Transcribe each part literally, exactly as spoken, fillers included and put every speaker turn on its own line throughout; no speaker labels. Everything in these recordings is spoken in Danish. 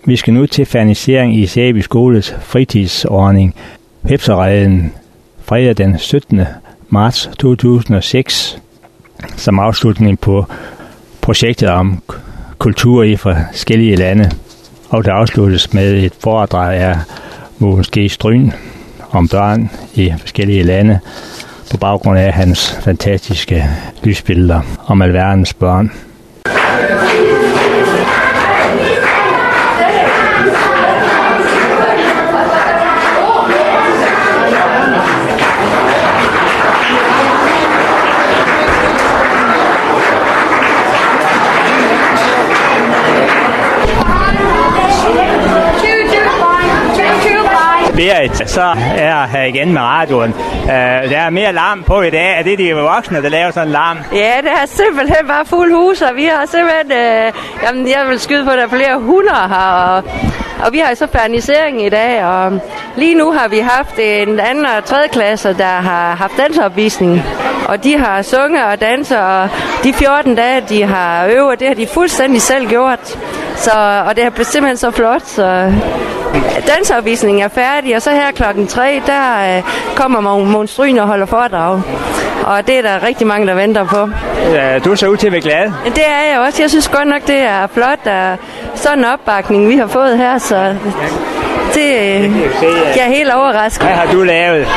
Vi skal nu til fernisering i Sæby Skoles fritidsordning Hvepsereden fredag den syttende marts to tusind og seks som afslutning på projektet om kultur i forskellige lande. Og det afsluttes med et foredrag af Mogens G. Stryn om børn i forskellige lande på baggrund af hans fantastiske lysbilleder om alverdens børn. Berit, så er jeg her igen med radioen. Uh, der er mere larm på i dag. Er det de voksne, der laver sådan en larm?
Ja, det er simpelthen bare fuld hus, og vi har simpelthen... Uh, jamen, jeg vil skyde på, at der er flere hundrede her, og, og vi har så fernisering i dag, og lige nu har vi haft en anden og tredje klasse, der har haft danseopvisning, og de har sunget og danset, og de fjorten dage, de har øvet, det har de fuldstændig selv gjort. Så, og det er simpelthen så flot, så... Danseopvisningen er færdig, og så her klokken tre, der øh, kommer Mogens Stryn og holder foredrag. Og det er der rigtig mange, der venter på.
Ja, du ser ud til at være glad.
Det er jeg også. Jeg synes godt nok, det er flot, at sådan en opbakning, vi har fået her, så det øh, jeg er helt overrasket.
Hvad har du lavet?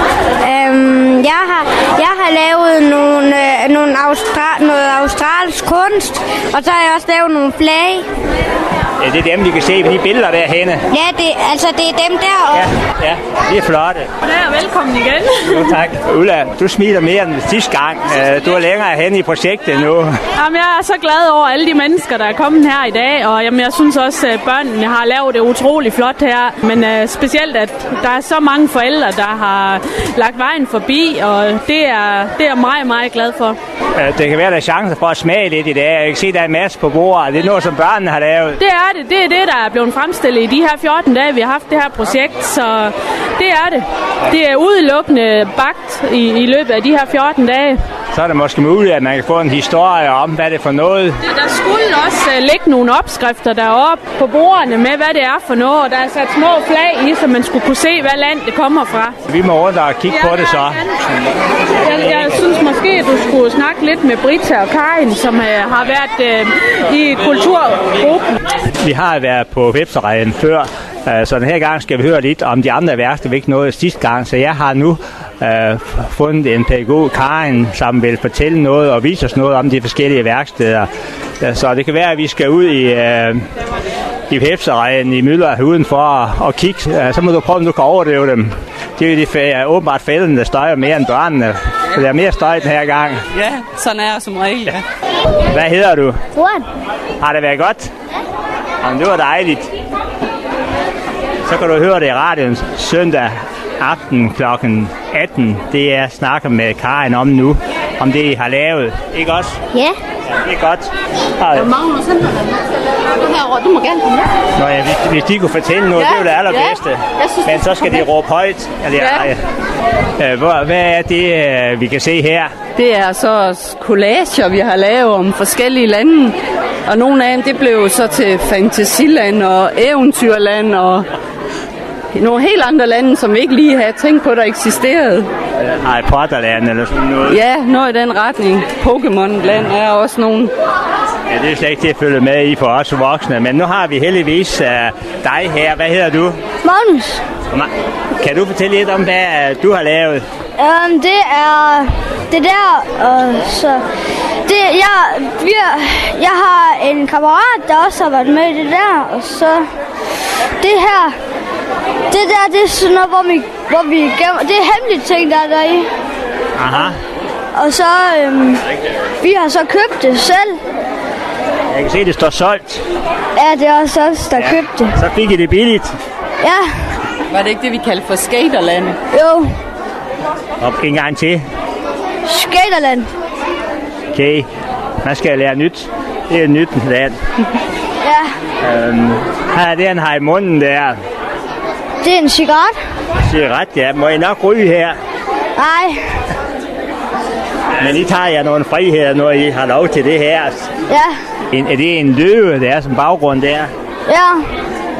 Øhm, jeg, har, jeg har lavet nogle, øh, nogle austra- noget australsk kunst, og så har jeg også lavet nogle flag.
Ja, det er dem, vi kan se på de billeder derhenne.
Ja, det, altså det er dem deroppe.
Ja, ja, det er flotte.
Ja, velkommen igen.
Jo, tak. Ulla, du smiler mere end sidste gang. Du er længere henne i projektet nu.
Jamen, jeg er så glad over alle de mennesker, der er kommet her i dag, og jamen, jeg synes også, at børnene har lavet det utrolig flot her, men uh, specielt, at der er så mange forældre, der har lagt vejen forbi, og det er, det er jeg meget, meget glad for.
Det kan være, der er chancer for at smage lidt i dag. Jeg kan se, der er en masse på bordet. Det er noget, som børnene har lavet.
Det er det. Det er det, der er blevet fremstillet i de her fjorten dage, vi har haft det her projekt, så det er det. Det er udelukkende bagt i, i løbet af de her fjorten dage.
Så er det måske muligt, at man kan få en historie om, hvad det er for noget.
Det, der skulle også uh, ligge nogle opskrifter deroppe på bordene med, hvad det er for noget. Og der er sat små flag i, så man skulle kunne se, hvad land det kommer fra.
Vi må rundt og kigge ja, på det så.
Jeg, jeg synes måske, at du skulle snakke lidt med Britta og Karin, som uh, har været uh, i kulturgruppen.
Vi har været på Hvepsereden før, så den her gang skal vi høre lidt om de andre værksteder, vi ikke nåede sidste gang. Så jeg har nu uh, fundet en pædagog, Karin, som vil fortælle noget og vise os noget om de forskellige værksteder. Så det kan være, at vi skal ud i, uh, i Hvepsereden i Møller udenfor og, og kigge. Uh, så må du prøve, om du kan overdrive dem. Det er jo de, uh, åbenbart fældene, der støjer mere end børnene. Så der er mere støj den her gang.
Ja, sådan er jeg som regel, ja.
Hvad hedder du?
Juan.
Har det været godt? Jamen, det var dejligt. Så kan du høre det i radioen søndag aften klokken atten. Det er snakker med Karin om nu, om det I har lavet. Ikke også?
Ja.
Ja, det er godt.
Der mangler sådan noget. Du må gerne komme med.
Nå ja, hvis, hvis de kunne fortælle noget, ja, det er jo det allerbedste.
Ja. Synes,
men så skal de råbe højt. Eller, ja. øh, hvor, hvad er det, vi kan se her?
Det er så collager, vi har lavet om forskellige lande. Og nogle af dem, det blev så til Fantasiland og Eventyrland og nogle helt andre lande, som vi ikke lige havde tænkt på, der eksisterede.
Harry Potter-land eller sådan noget?
Ja, noget i den retning. Pokémon-land er også nogle.
Ja, det er slet ikke til at følge med i for os voksne, men nu har vi heldigvis uh, dig her. Hvad hedder du?
Magnus.
Kan du fortælle lidt om, hvad uh, du har lavet?
Um, det er det der, uh, så det, jeg, vi, jeg har en kammerat, der også har været med i det der, og så det her, det der, det er sådan noget, hvor vi, hvor vi gemmer, det er hemmelige ting, der er der i.
Aha.
Og så, um, vi har så købt det selv.
Jeg kan se, det står solgt.
Ja, det er også os, der ja. købte det.
Så fik I det billigt.
Ja.
Var det ikke det, vi kaldte for Skaterland?
Jo.
Og en gang til.
Skaterland.
Okay. Man skal lære nyt. Det er et nyt land.
Ja.
Øhm, her er det, han har i munden der.
Det er en cigaret.
Cigaret, ja. Må I nok ryge her?
Nej.
Men I tager jer nogle friheder, når I har lov til det her.
Ja.
En, er det en løve, der er som baggrund der?
Ja.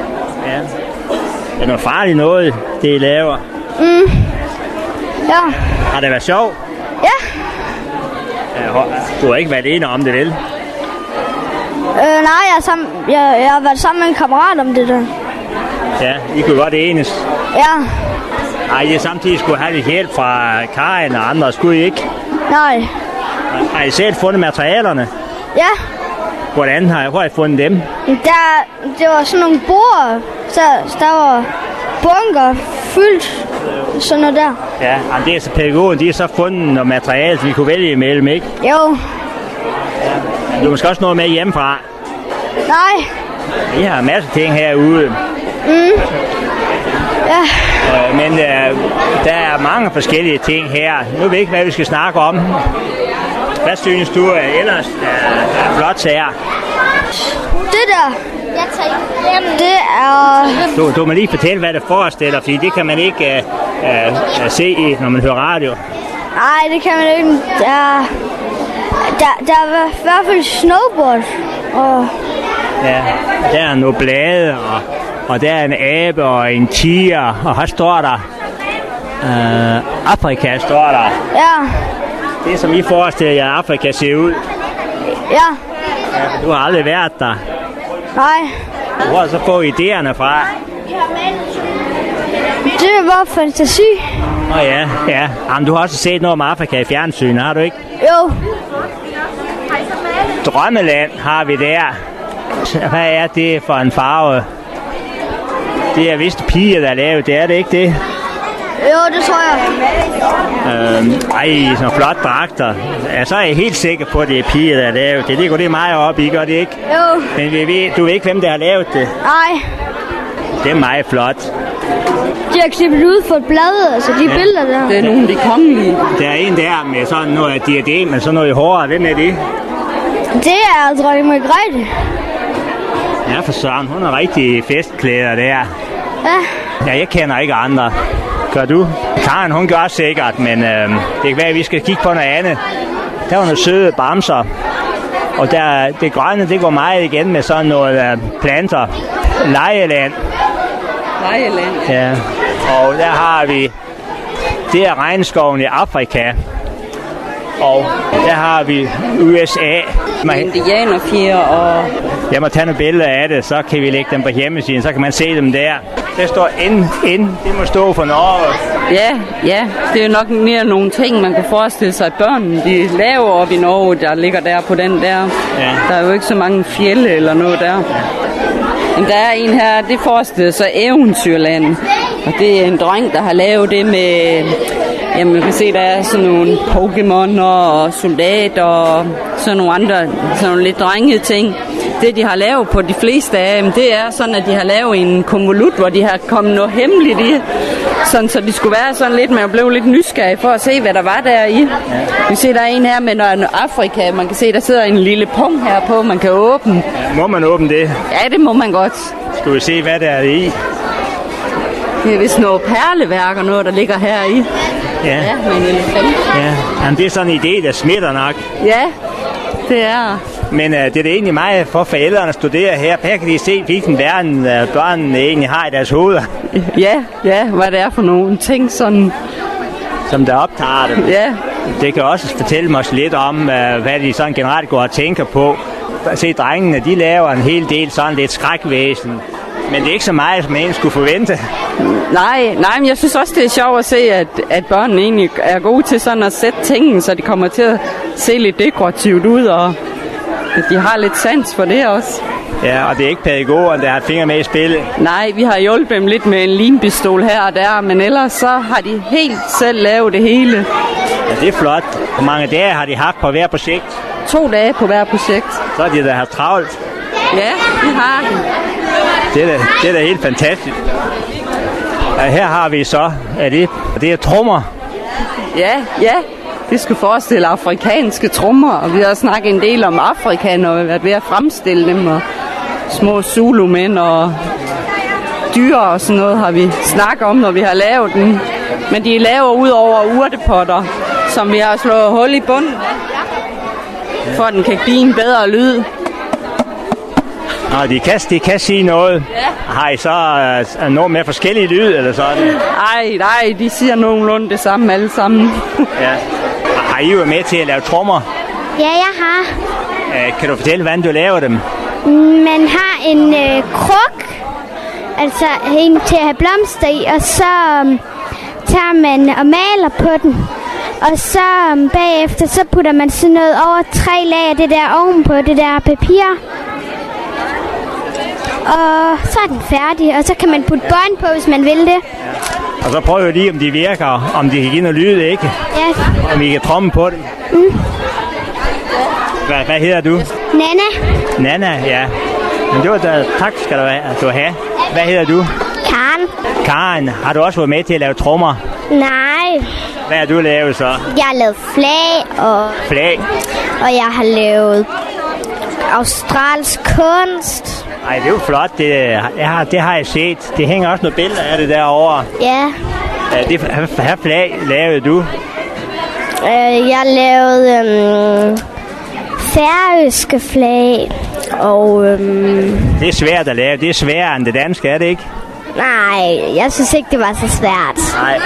Ja. Det er noget farligt noget, det I laver.
Mm. Ja.
Har det været sjovt?
Ja.
Ja, du har ikke været alene om det, vel?
Øh, nej, jeg, er sammen, jeg, jeg har været sammen med en kammerat om det der.
Ja, I kunne godt enes.
Ja.
Ej, I samtidig skulle have lidt hjælp fra Karin og andre, skulle I ikke?
Nej.
Har I selv fundet materialerne?
Ja.
Hvordan har I, hvor har I fundet dem?
Der, det var sådan nogle bord, så der var bunker fyldt, sådan noget der.
Ja, og det er så pædagogen, de har så fundet noget materiale, som vi kunne vælge imellem, ikke?
Jo.
Ja. Du har måske også noget med hjemmefra.
Nej.
Vi har en masse ting herude.
Mm. Ja.
Øh, men øh, der er mange forskellige ting her. Nu ved jeg ikke, hvad vi skal snakke om. Hvad synes du ellers er, er flot her?
Det der, det er...
Du, du må lige fortælle, hvad det forestiller, fordi det kan man ikke uh, uh, se, når man hører radio.
Nej, det kan man ikke. Der, der, der er i hvert fald snowboard. Og...
Ja, der er nogle blade, og, og der er en abe og en tiger, og her står der uh, Afrika, står der.
Ja.
Det er som I forestiller jer, at Afrika ser ud.
Ja.
Ja, du har aldrig været der.
Nej.
Hvor har så fået idéerne fra?
Det er bare fantasi.
Åh oh, ja, ja. Jamen, du har også set noget om Afrika i fjernsynet, har du ikke?
Jo.
Drømmeland har vi der. Hvad er det for en farve? Det er vist piger, der er lavet. Det er det ikke det?
Jo, det tror jeg.
Øhm, ej, sådan flot dragter. Ja, så er jeg helt sikker på, at det er piger, der har lavet det. Det går det meget op i, gør det ikke?
Jo.
Men vi ved, du ved ikke, hvem der har lavet det?
Nej.
Det er meget flot.
De har klippet ud for et blad, altså de ja. Billeder der.
Det er nogle af de kongelige.
Der er en der med sådan noget diadem, med sådan noget i håret. Hvem er det?
Det er dronning Margrethe.
Ja, for søren. Hun er rigtig festklæder der.
Ja.
Ja, jeg kender ikke andre. Gør du? Karen, hun gør sikkert, men øh, det kan være, at vi skal kigge på noget andet. Der var nogle søde bamser. Og der, det grønne, det går meget igen med sådan nogle øh, planter. Lejeland.
Lejeland,
ja. Og der har vi, det er regnskoven i Afrika. Og der har vi U S A.
Indianerfjer og...
Jeg må tage nogle billeder af det, så kan vi lægge dem på hjemmesiden, så kan man se dem der. Der står ind, ind. Det må stå for Norge.
Ja, ja. Det er nok mere nogle ting, man kan forestille sig, at børnene de laver op i Norge, der ligger der på den der. Ja. Der er jo ikke så mange fjelde eller noget der. Ja. Men der er en her, det forestiller sig Eventyrland. Og det er en dreng, der har lavet det med... Jamen, man kan se, der er sådan nogle Pokémon og soldater og sådan nogle andre, sådan nogle lidt drengede ting. Det, de har lavet på de fleste af dem, det er sådan, at de har lavet en konvolut, hvor de har kommet noget hemmeligt i. Sådan, så de skulle være sådan lidt, man blev lidt nysgerrig for at se, hvad der var der i. Ja. Vi ser, der er en her med noget Afrika. Man kan se, der sidder en lille punkt her på, man kan åbne.
Ja, må man åbne det?
Ja, det må man godt.
Skal vi se, hvad der er i?
Det er vist noget perleværk og noget, der ligger her i.
Ja.
Ja, med en elefant.
Ja, jamen, det er sådan en idé, der smitter nok.
Ja, det er.
Men uh, det er det egentlig meget for forældrene at studere her. Her kan de se, hvilken verden uh, børnene egentlig har i deres hoveder.
Ja, ja, hvad det er for nogle ting, sådan...
Som der optager dem.
Ja.
Det kan også fortælle mig lidt om, uh, hvad de sådan generelt går og tænker på. Se, drengene, de laver en hel del sådan lidt skrækvæsen. Men det er ikke så meget, som man egentlig skulle forvente.
Nej, nej, men jeg synes også, det er sjovt at se, at, at børnene egentlig er gode til sådan at sætte tingene, så de kommer til at se lidt dekorativt ud, og at de har lidt sans for det også.
Ja, og det er ikke pædagogerne, der har fingre med i spillet.
Nej, vi har hjulpet dem lidt med en limpistol her og der, men ellers så har de helt selv lavet det hele.
Ja, det er flot. Hvor mange dage har de haft på hver projekt?
To dage på hver projekt.
Så har de da haft travlt.
Ja, det har de.
Det er da, det er da helt fantastisk. Ja, her har vi så, er det, det er trommer.
Ja, ja. Det skulle forestille afrikanske trommer, og vi har snakket en del om Afrika, og været ved at fremstille dem, og små zulumænd og dyr og sådan noget har vi snakket om, når vi har lavet den. Men de laver ud over urtepotter, som vi har slået hul i bunden, for at den kan give en bedre lyd.
Nå, de kan, de kan sige noget.
Ja.
Har I så uh, noget med forskellige lyd, eller sådan?
Nej, nej, de siger nogenlunde det samme alle sammen.
Ja. Har I været med til at lave trommer?
Ja, jeg har.
Uh, kan du fortælle, hvordan du laver dem?
Man har en øh, kruk, altså en til at have blomster i, og så um, tager man og maler på den. Og så um, bagefter, så putter man sådan noget over tre lag af det der ovenpå, det der papir. Og så er den færdig, og så kan man putte bånd på, hvis man vil det.
Og så prøver vi lige, om de virker, om de kan give noget lyd, ikke?
Ja.
Om vi kan tromme på det.
Mm.
Hvad, hvad hedder du?
Nana.
Nana, ja. Men det var da, tak skal du have. Du have. Hvad hedder du?
Karen.
Karen, har du også været med til at lave trommer?
Nej.
Hvad har du lavet så?
Jeg har lavet flag, og,
Flag?
og jeg har lavet australsk kunst.
Ej, det er jo flot. Det, jeg har, det har jeg set. Det hænger også nogle billeder af det derovre.
Ja.
Ja, det, hvad flag lavede du?
Øh, jeg lavede øhm, færøske flag, og øhm,
Det er svært at lave. Det er sværere end det danske, er det ikke?
nej, jeg synes ikke, det var så svært.
Nej.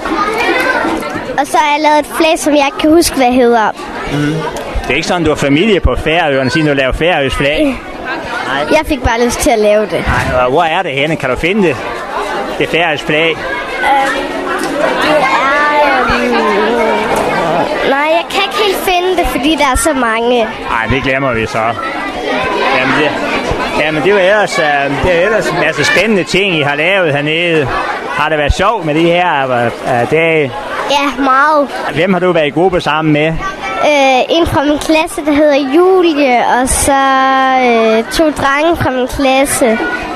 Og så har jeg lavet et flag, som jeg ikke kan huske, hvad hedder.
Mm. Det er ikke sådan, du har familie på Færøerne, siden du laver færøsk flag?
Nej. Jeg fik bare lyst til at lave det.
Nej, hvor er det henne? Kan du finde det? Det færøsk flag?
Øhm, det er... Øhm, nej, jeg kan ikke helt finde det, fordi der er så mange.
Nej, det glemmer vi så. Jamen, det, jamen, det er jo ellers, uh, det er ellers en masse spændende ting, I har lavet hernede. Har det været sjovt med de her uh, dage?
Ja, meget.
Hvem har du været i gruppe sammen med?
Øh, en fra min klasse, der hedder Julie, og så øh, to drenge fra min klasse,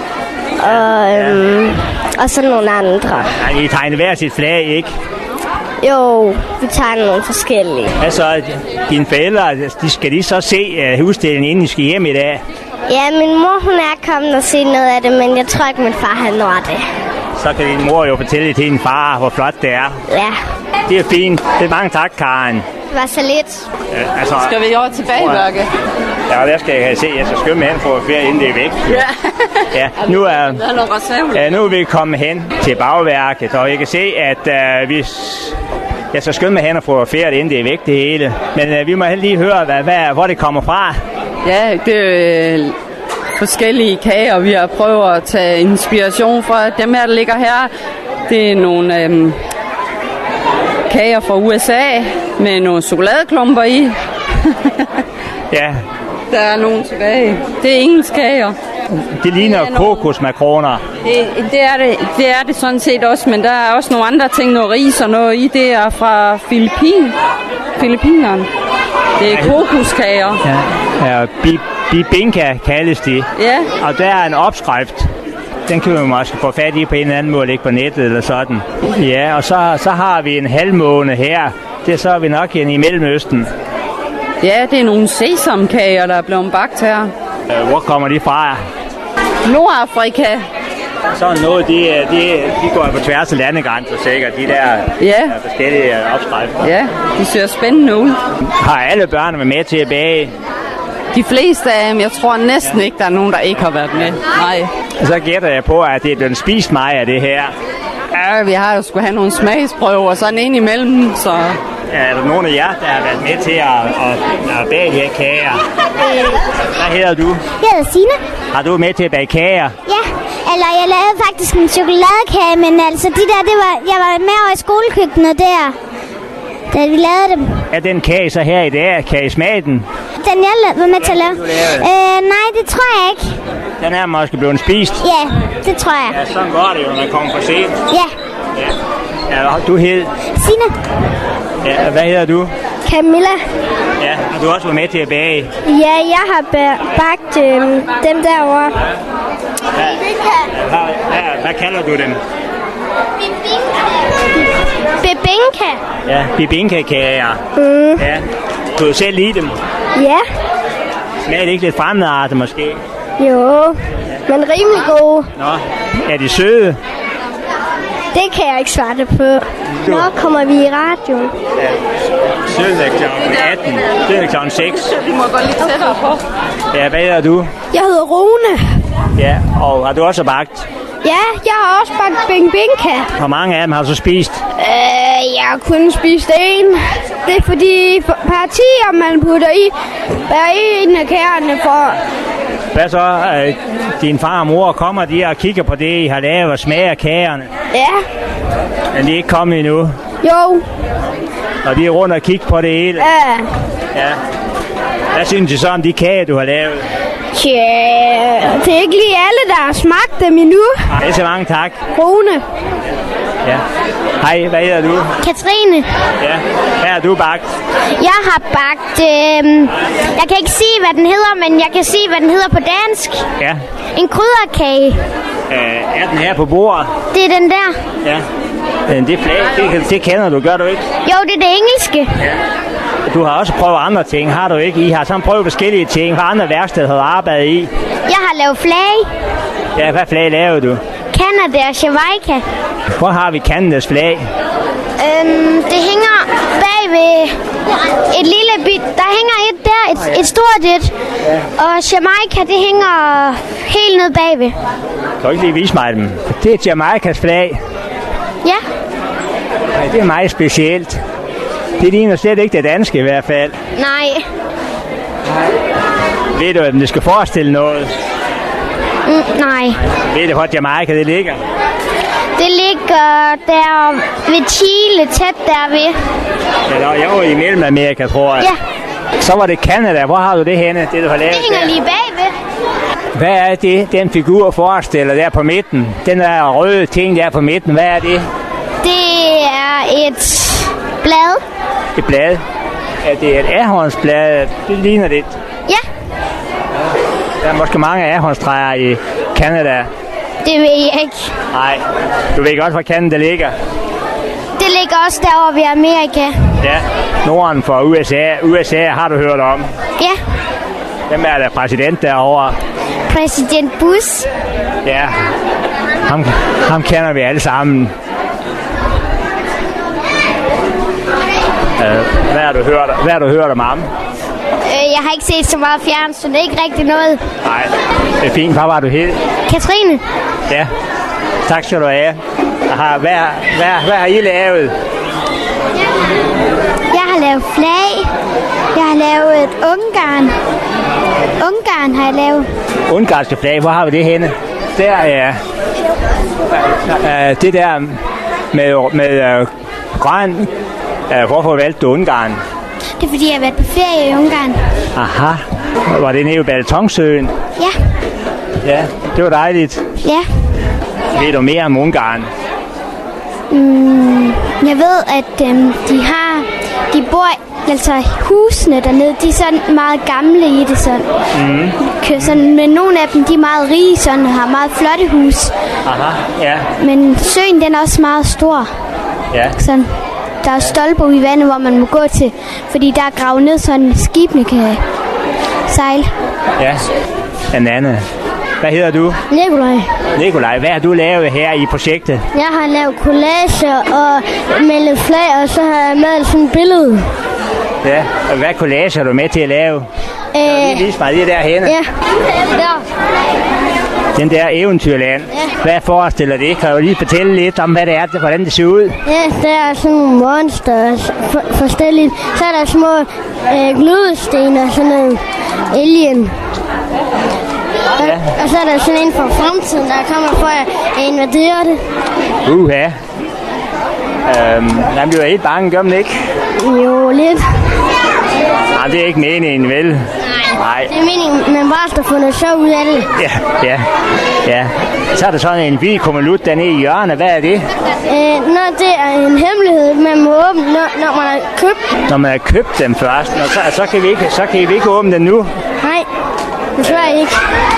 og, øhm, og så nogle andre.
Ja, I tegner hver sit flag, ikke?
Jo, vi tegner nogle forskellige.
Altså, dine forældre, de skal de så se uh, udstillingen, inden I skal hjem i dag?
Ja, min mor, hun er kommet og se noget af det, men jeg tror ikke, min far, han når det.
Så kan din mor jo fortælle til din far, hvor flot det er.
Ja.
Det er fint. Det er mange tak, Karen.
Det var så lidt.
Ja, altså,
Skal vi over tilbage, Børge?
Ja, der skal jeg se. Jeg skal skynde mig hen for at ferie, inden det er væk.
Ja.
Ja, nu er,
Der er nogle reserver.
ja, nu er vi kommet hen til bagværket, og jeg kan se, at uh, vi... Jeg skal skynde mig hen og få ferie, inden det er væk, det hele. Men uh, vi må lige høre, hvad, hvad, hvor det kommer fra.
Ja, det er øh, forskellige kager, vi har prøvet at tage inspiration fra. Dem her, der ligger her, det er nogle øh, kager fra U S A med nogle chokoladeklumper i.
Ja.
Der er nogle tilbage. Det er engelske kager.
Det ligner kokosmakroner.
Det, det, er det, det er det sådan set også, men der er også nogle andre ting, noget ris og noget i. Det er fra Filippin. Filippinerne. Det er kokoskager.
Ja, ja bi, bibinka kaldes de.
Ja.
Og der er en opskrift. Den kan vi måske få fat i på en eller anden måde, ikke på nettet eller sådan. Ja, og så, så har vi en halvmåne her. Det er så er vi nok i Mellemøsten.
Ja, det er nogle sesamkager, der er blevet bagt her.
Hvor kommer de fra?
Nordafrika.
Sådan noget, de, de, de går på tværs af landegrænser sikkert, de der,
ja.
der forskellige opskrifter.
Ja, de ser spændende ud.
Har alle børn været med til at bage?
De fleste af dem, jeg tror næsten ikke, der er nogen, der ikke har været med. Nej.
Så gætter jeg på, at det er blevet spist meget af det her.
Ja, vi har jo skulle have nogle smagsprøver, sådan en imellem, så...
Ja, er der nogen af jer, der har været med til at, at, at bage de her kager? Hvad hedder du?
Jeg hedder Signe.
Har du med til at bage kager?
Ja, eller jeg lavede faktisk en chokoladekage, men altså de der, det var, jeg var med over i skolekøkkenet der, da vi lavede dem.
Er den kage så her i dag? Kan I smage den?
Den jeg var med til at lave? Øh, nej, det tror jeg ikke.
Den er måske blevet spist?
Ja, det tror jeg.
Ja, sådan går det jo, når man kommer for sent.
Ja.
Ja. Ja, du hed?
Signe.
Ja, hvad hedder du?
Camilla.
Ja, og du har også været med til at bage?
Ja, jeg har bagt øh, dem derovre.
Ja. Hvad, hvad, hvad kalder du dem?
Bibinka.
Ja, bibinka-kager.
Mm.
Ja. Kunne du selv lide dem?
Ja.
Smager det ikke lidt fremmedartet måske?
Jo, men rimelig gode.
Nå, er de søde?
Det kan jeg ikke svare det på. Når kommer vi i radioen?
Ja. Søndag klokken atten. Søndag klokken seks.
Vi må gå lidt tættere på.
Ja, hvad hedder du?
Jeg hedder Rune.
Ja, og har du også bagt?
Ja, jeg har også bagt bing bing.
Hvor mange af dem har du så spist?
Øh, jeg har kun spist en. Det er fordi partier, man putter i, hver en af kærerne for...
Hvad så? Øh, din far og mor kommer de og kigger på det, I har lavet og smager kagerne?
Ja.
Men de er ikke kommet endnu?
Jo.
Og de er rundt og kigger på det hele?
Ja.
Ja. Hvad synes du så om de kager, du har lavet?
Tja, det er ikke lige alle, der har smagt dem endnu.
Det er så mange tak.
Rune.
Ja. Hej, hvad hedder du?
Katrine.
Ja. Hvad har du bagt?
Jeg har bagt... Øh, jeg kan ikke sige, hvad den hedder, men jeg kan sige, hvad den hedder på dansk.
Ja.
En krydderkage.
Øh, er den her på bordet?
Det er den der.
Ja. Øh, Det flag, det, det kender du, gør du ikke?
Jo, det er det engelske.
Ja. Du har også prøvet andre ting, har du ikke? I har sådan prøvet forskellige ting. Hvad andre værksteder har du arbejdet i?
Jeg har lavet flag.
Ja, hvad flag laver du?
Canada og Jamaica.
Hvor har vi Canadas flag?
Øhm, det hænger bag ved et lille bit. Der hænger et der, et, et stort et. Og Jamaica, det hænger helt ned bagved.
Kan du ikke lige vise mig dem? Det er Jamaikas flag.
Ja.
Ja, det er meget specielt. Det ligner slet ikke det danske i hvert fald.
Nej.
Ved du, om det skal forestille noget?
Mm, nej.
Ved du, hvor Jamaica det ligger?
Det ligger der ved Chile, tæt derved.
Eller jeg var i Mellemamerika, tror jeg.
Ja.
Så var det Canada. Hvor har du det henne, det du har lavet
Det hænger
der?
lige bagved.
Hvad er det, den figur forestiller der på midten? Den der røde ting der på midten, hvad er det?
Det er et blad.
Et blad. Er det et ahornsblad? Det ligner lidt.
Ja,
Der er måske mange ahornstræer i Canada.
det ved jeg ikke.
Nej, du ved godt, hvor Canada ligger.
Det ligger også derovre ved Amerika.
Ja, Norden for U S A. U S A har du hørt om.
Ja,
Hvem er der præsident derovre?
præsident Bush.
Ja, ham, ham kender vi alle sammen. Uh, hvad har du hørt, hvad har du hørt om ham?
Øh, jeg har ikke set så meget fjernsyn, det er ikke rigtig noget.
Nej, det er fint. Hvor var du helt?
Katrine.
Ja, tak skal du have. Aha, hvad, hvad, hvad har I lavet?
Jeg har lavet flag. Jeg har lavet et Ungarn. Ungarn har jeg lavet.
Ungarske flag, hvor har vi det henne? Der er uh, det der med, med uh, grøn. Uh, hvorfor valgte du Ungarn?
Det er fordi, jeg har været på ferie i Ungarn.
Aha, var det nede ved Balatonsøen?
Ja.
Ja, det var dejligt.
Ja.
Ved du mere om Ungarn?
Mm, jeg ved, at øhm, de har... De bor... Altså, husene dernede, de er sådan meget gamle i det sådan. Mm. sådan men nogle af dem, de er meget rige, sådan har meget flotte hus.
Aha, ja.
Men søen, den er også meget stor.
Ja.
Sådan. Der er stolper i vandet, hvor man må gå til, fordi der er gravet ned, så skibene kan sejle.
Ja, en anden. Hvad hedder du?
Nikolaj.
Nikolaj, hvad har du lavet her i projektet?
Jeg har lavet collager og malet flag, og så har jeg malet sådan et billede.
Ja, og hvad collage er du med til at lave?
Øh,
Vis mig lige derhenne.
ja, der.
Den der eventyrland.
Ja.
Hvad forestiller det? Kan du lige fortælle lidt om, hvad det er, hvordan det ser ud?
Ja, der er sådan nogle monster for, forskelligt. Så er der små øh, glødesten og sådan en alien. Og,
Ja.
og så er der sådan en fra fremtiden, der kommer for at invadere det.
Uha. Øhm, man bliver helt bange, gør man ikke?
Jo, lidt.
Nej, det er ikke meningen, vel? Nej.
Det er meningen, man bare skal få noget sjov ud af det.
Ja, ja, ja. Så er der sådan en vild kommelut dernede i hjørnet. Hvad er det?
Øh, når det er en hemmelighed, man må åbne, når, når man har købt.
Når man har købt dem først, og så, så, kan vi ikke, så kan vi ikke åbne den nu.
Nej, desværre ikke.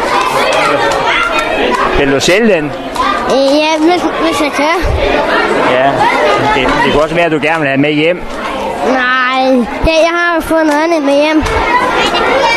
Vil du sælge den?
Øh, ja, hvis, hvis jeg kan.
Ja. Det, det kan også være, at du gerne vil have med hjem.
Nej, ja, jeg har jo fået noget andet med hjem.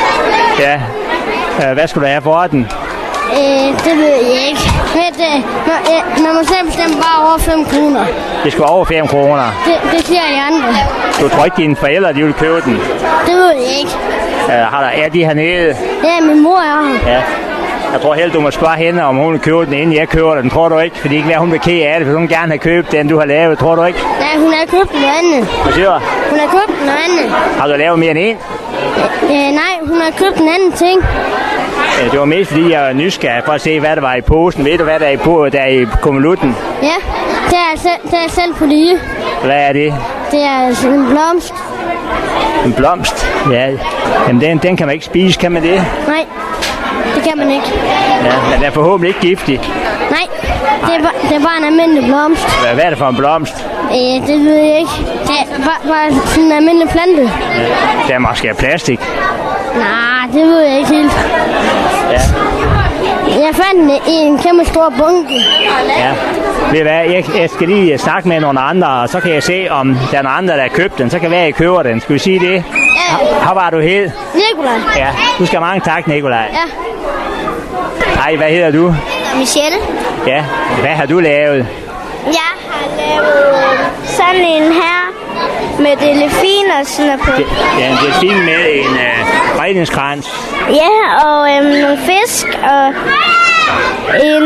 Ja. Øh, Hvad skulle du have for den?
Øh, det ved jeg ikke. Men det, når, ja, man må selv bestemme bare over fem kroner.
Det skal over fem kroner.
Det, det siger de andre.
Du tror ikke, dine forældre de vil købe den?
Det ved jeg ikke.
Uh, har der, er de hernede?
Ja, min mor er her.
Ja. Jeg tror helt, du må spørge hende, om hun vil købe den, inden jeg køber den. Tror du ikke? Fordi ikke hun vil kede af det, for hun gerne have købt den, du har lavet. Tror du ikke?
Nej, hun har købt noget andet.
Hvad siger du?
Hun har købt noget andet.
Har du lavet mere end en?
Øh, nej, hun har købt en anden ting.
Ja, det var mest fordi, jeg var nysgerrig for at se, hvad der var i posen. Ved du, hvad der er i, på, der er i kummelutten?
Ja, det er selv, det er selv på det.
Hvad er det?
Det er altså en blomst.
En blomst? Ja. Jamen, den, den kan man ikke spise, kan man det?
Nej, det kan man ikke.
Ja, men den er forhåbentlig ikke giftig.
Nej, det er, bare, det er bare en almindelig blomst.
Hvad, hvad er det for en blomst?
Øh, det ved jeg ikke. Det er bare, bare sådan en almindelig plante.
Ja. Det er måske plastik.
Nej, det ved jeg ikke helt.
Ja.
Jeg fandt den i en kæmpe stor bunke.
Ja. Ved du hvad, jeg, jeg skal lige snakke med nogle andre, og så kan jeg se, om der er nogle andre, der har købt den. Så kan være, at I køber den. Skal vi sige det?
Ja.
Hvor var du hed?
Nikolaj.
Ja, du skal have mange tak, Nikolaj.
Ja.
Hej, hvad hedder du?
Michelle.
Ja, hvad har du lavet?
Jeg har lavet sådan en her med delfiner og sådan noget på.
Det, ja, en delfin med en øh, redningskrans.
Ja, og øhm, nogle fisk og en,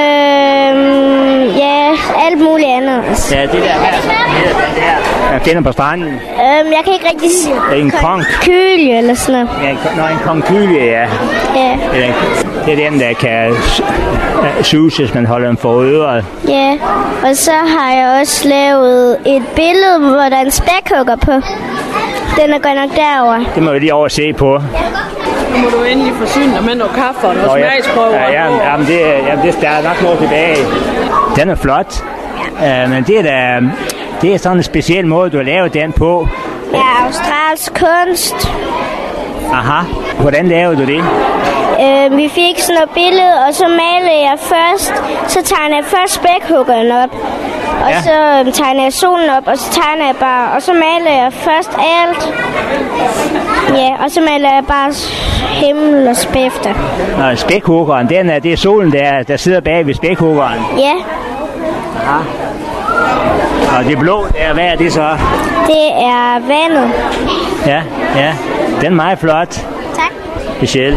øh, ja, alt muligt andet.
Ja, det der her, den der, man finder på stranden.
Øhm, jeg kan ikke rigtig sige.
Det er en konk.
Kylje eller sådan noget.
Ja, en, nå, en konkylje, ja.
Ja.
Det er, det er den, der kan suges, hvis man holder den for øret.
Ja, og så har jeg også lavet et billede, hvor der er en spækhugger på. Den er godt nok derovre.
Det må vi lige over se på.
Nu må du endelig forsyne dig med noget kaffe og noget
Nå, ja.
smagsprøver.
Ja, ja, jamen, det, jamen, det der er nok noget tilbage. Den er flot. Uh, men det er, da, det er sådan en speciel måde, du har lavet den på.
Ja, australsk kunst.
Aha. Hvordan lavede du det?
Øh, vi fik sådan et billede, og så malede jeg først. Så tegnede jeg først spækhuggeren op. Og
Ja.
så tegnede jeg solen op, og så tegnede jeg bare. Og så malede jeg først alt. Ja, og så malede jeg bare himmel og spæfter.
Nå, spækhuggeren, den er, det er solen, der, der sidder bag ved spækhuggeren.
Ja,
Aha. Og det blå, der, hvad er det så?
det er vandet.
Ja, ja. Den er meget flot.
Tak.
Michelle.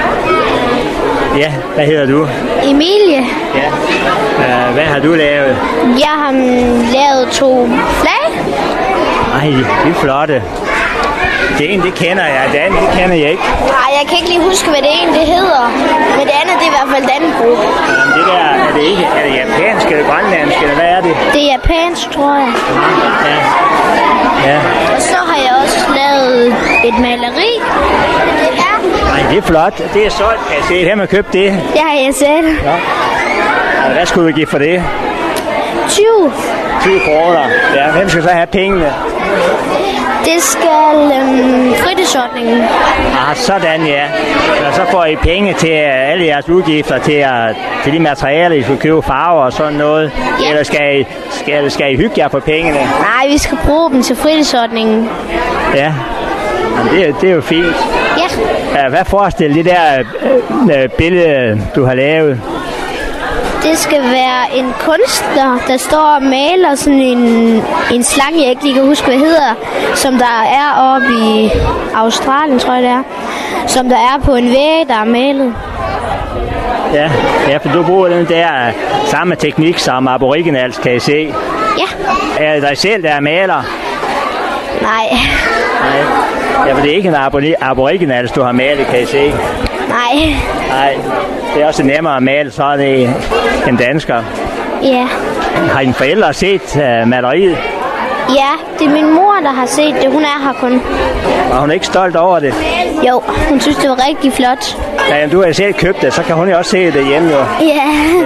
Ja, hvad hedder du?
Emilie.
Ja. Uh, hvad har du lavet?
Jeg har lavet to flag.
Ej, de er flotte. Det ene, det kender jeg. Det andet, det kender jeg ikke.
Nej, jeg kan ikke lige huske, hvad det ene det hedder. Men det andet, det er i hvert fald Dannebrog.
Jamen, det der, er det ikke, er det japansk eller grønlandsk, eller hvad er det?
Det er japansk, tror jeg.
Ja. Ja.
Og så har jeg også lavet et maleri. Ja.
Ej, det er flot. Det er solgt, kan jeg se. Hvem har købt det?
Det har jeg selv.
Ja. Altså, hvad skulle du give for det?
tyve.
tyve kroner. Ja, hvem skal så have pengene?
Det skal øhm, fritidsordningen.
Ah, sådan ja. Og så får I penge til alle jeres udgifter til, at, til de materialer, I skal købe, farver og sådan noget.
Ja.
Eller skal I, skal, skal I hygge jer for pengene?
Nej, vi skal bruge dem til fritidsordningen.
Ja. Jamen, det, er- det er jo fint.
Ja.
Ja, hvad forestiller det der øh, billede, du har lavet?
Det skal være en kunstner, der står og maler sådan en, en slange, jeg ikke lige kan huske, hvad hedder, som der er oppe i Australien, tror jeg det er. Som der er på en væg, der er malet.
Ja, ja, for du bruger den der samme teknik som Aboriginals, kan jeg se.
Ja.
Er det dig selv, der er maler?
Nej.
Nej. Ja, for det er ikke en abori- Aboriginals, du har malet, kan jeg se.
Nej.
Nej, det er også nemmere at male, så er det en dansker.
Ja.
Har dine forældre set uh, maleriet?
Ja, det er min mor, der har set det. Hun er her kun.
Var hun ikke stolt over det?
Jo, hun synes, det var rigtig flot.
Ja, du har selv købt det, så kan hun jo også se det hjemme jo.
Ja.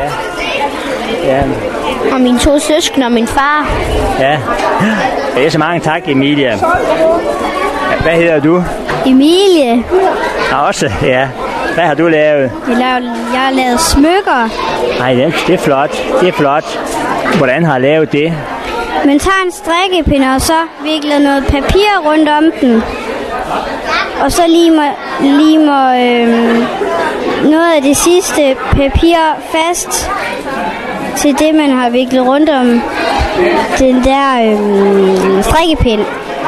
Ja.
Og mine to søskende og min far.
Ja. Det er så mange tak, Emilia. Hvad hedder du?
Emilie.
Ja, også, ja. Hvad har du lavet?
Jeg, laver, jeg har lavet smykker.
Nej, det, det er flot. Det er flot. Hvordan har du lavet det?
Man tager en strikkepinde, og så vikler noget papir rundt om den. Og så limer, limer øhm, noget af det sidste papir fast til det, man har viklet rundt om den der øhm, strikkepind.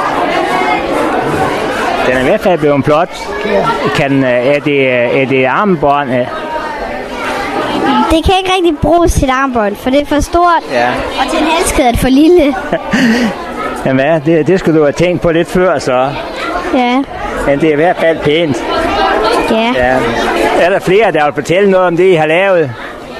Den er i hvert fald blevet flot. Kan, er, det, er det armbånd?
Det kan ikke rigtig bruges til et armbånd, for det er for stort,
ja.
Og til en halskæde er det for lille.
Jamen hvad, det, det skulle du have tænkt på lidt før, så.
Ja.
Men det er i hvert fald pænt.
Ja.
Ja. Er der flere, der vil fortælle noget om det, I har lavet?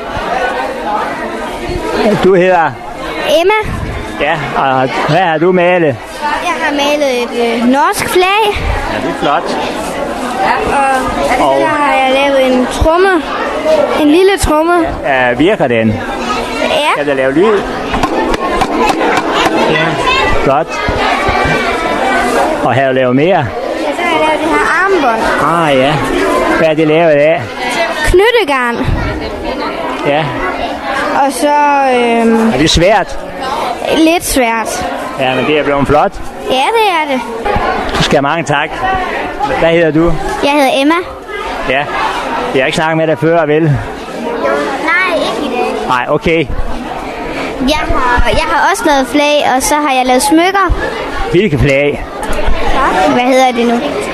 Du hedder?
Emma.
Ja, og hvad har du malet?
Jeg har malet et øh, norsk flag.
Ja, det er flot.
Og, og så har jeg lavet en tromme. En lille tromme.
Ja, virker den?
Ja.
Kan der lave lyd? Ja. Flot. Og har du lavet mere?
Ja, så har jeg lavet det her armbånd.
Ah ja. Hvad er det lavet af?
Knyttegarn.
Ja.
Og så... Øhm,
er det svært?
Lidt svært.
Ja, men det er blevet flot.
Ja, det er det.
Du skal have mange tak. Hvad hedder du?
Jeg hedder Emma.
Ja. Jeg har ikke snakket med dig før, vel?
Nej, ikke i dag.
Nej, okay.
Jeg har, jeg har også lavet flag, og så har jeg lavet smykker.
Hvilke flag?
Hvad hedder det nu?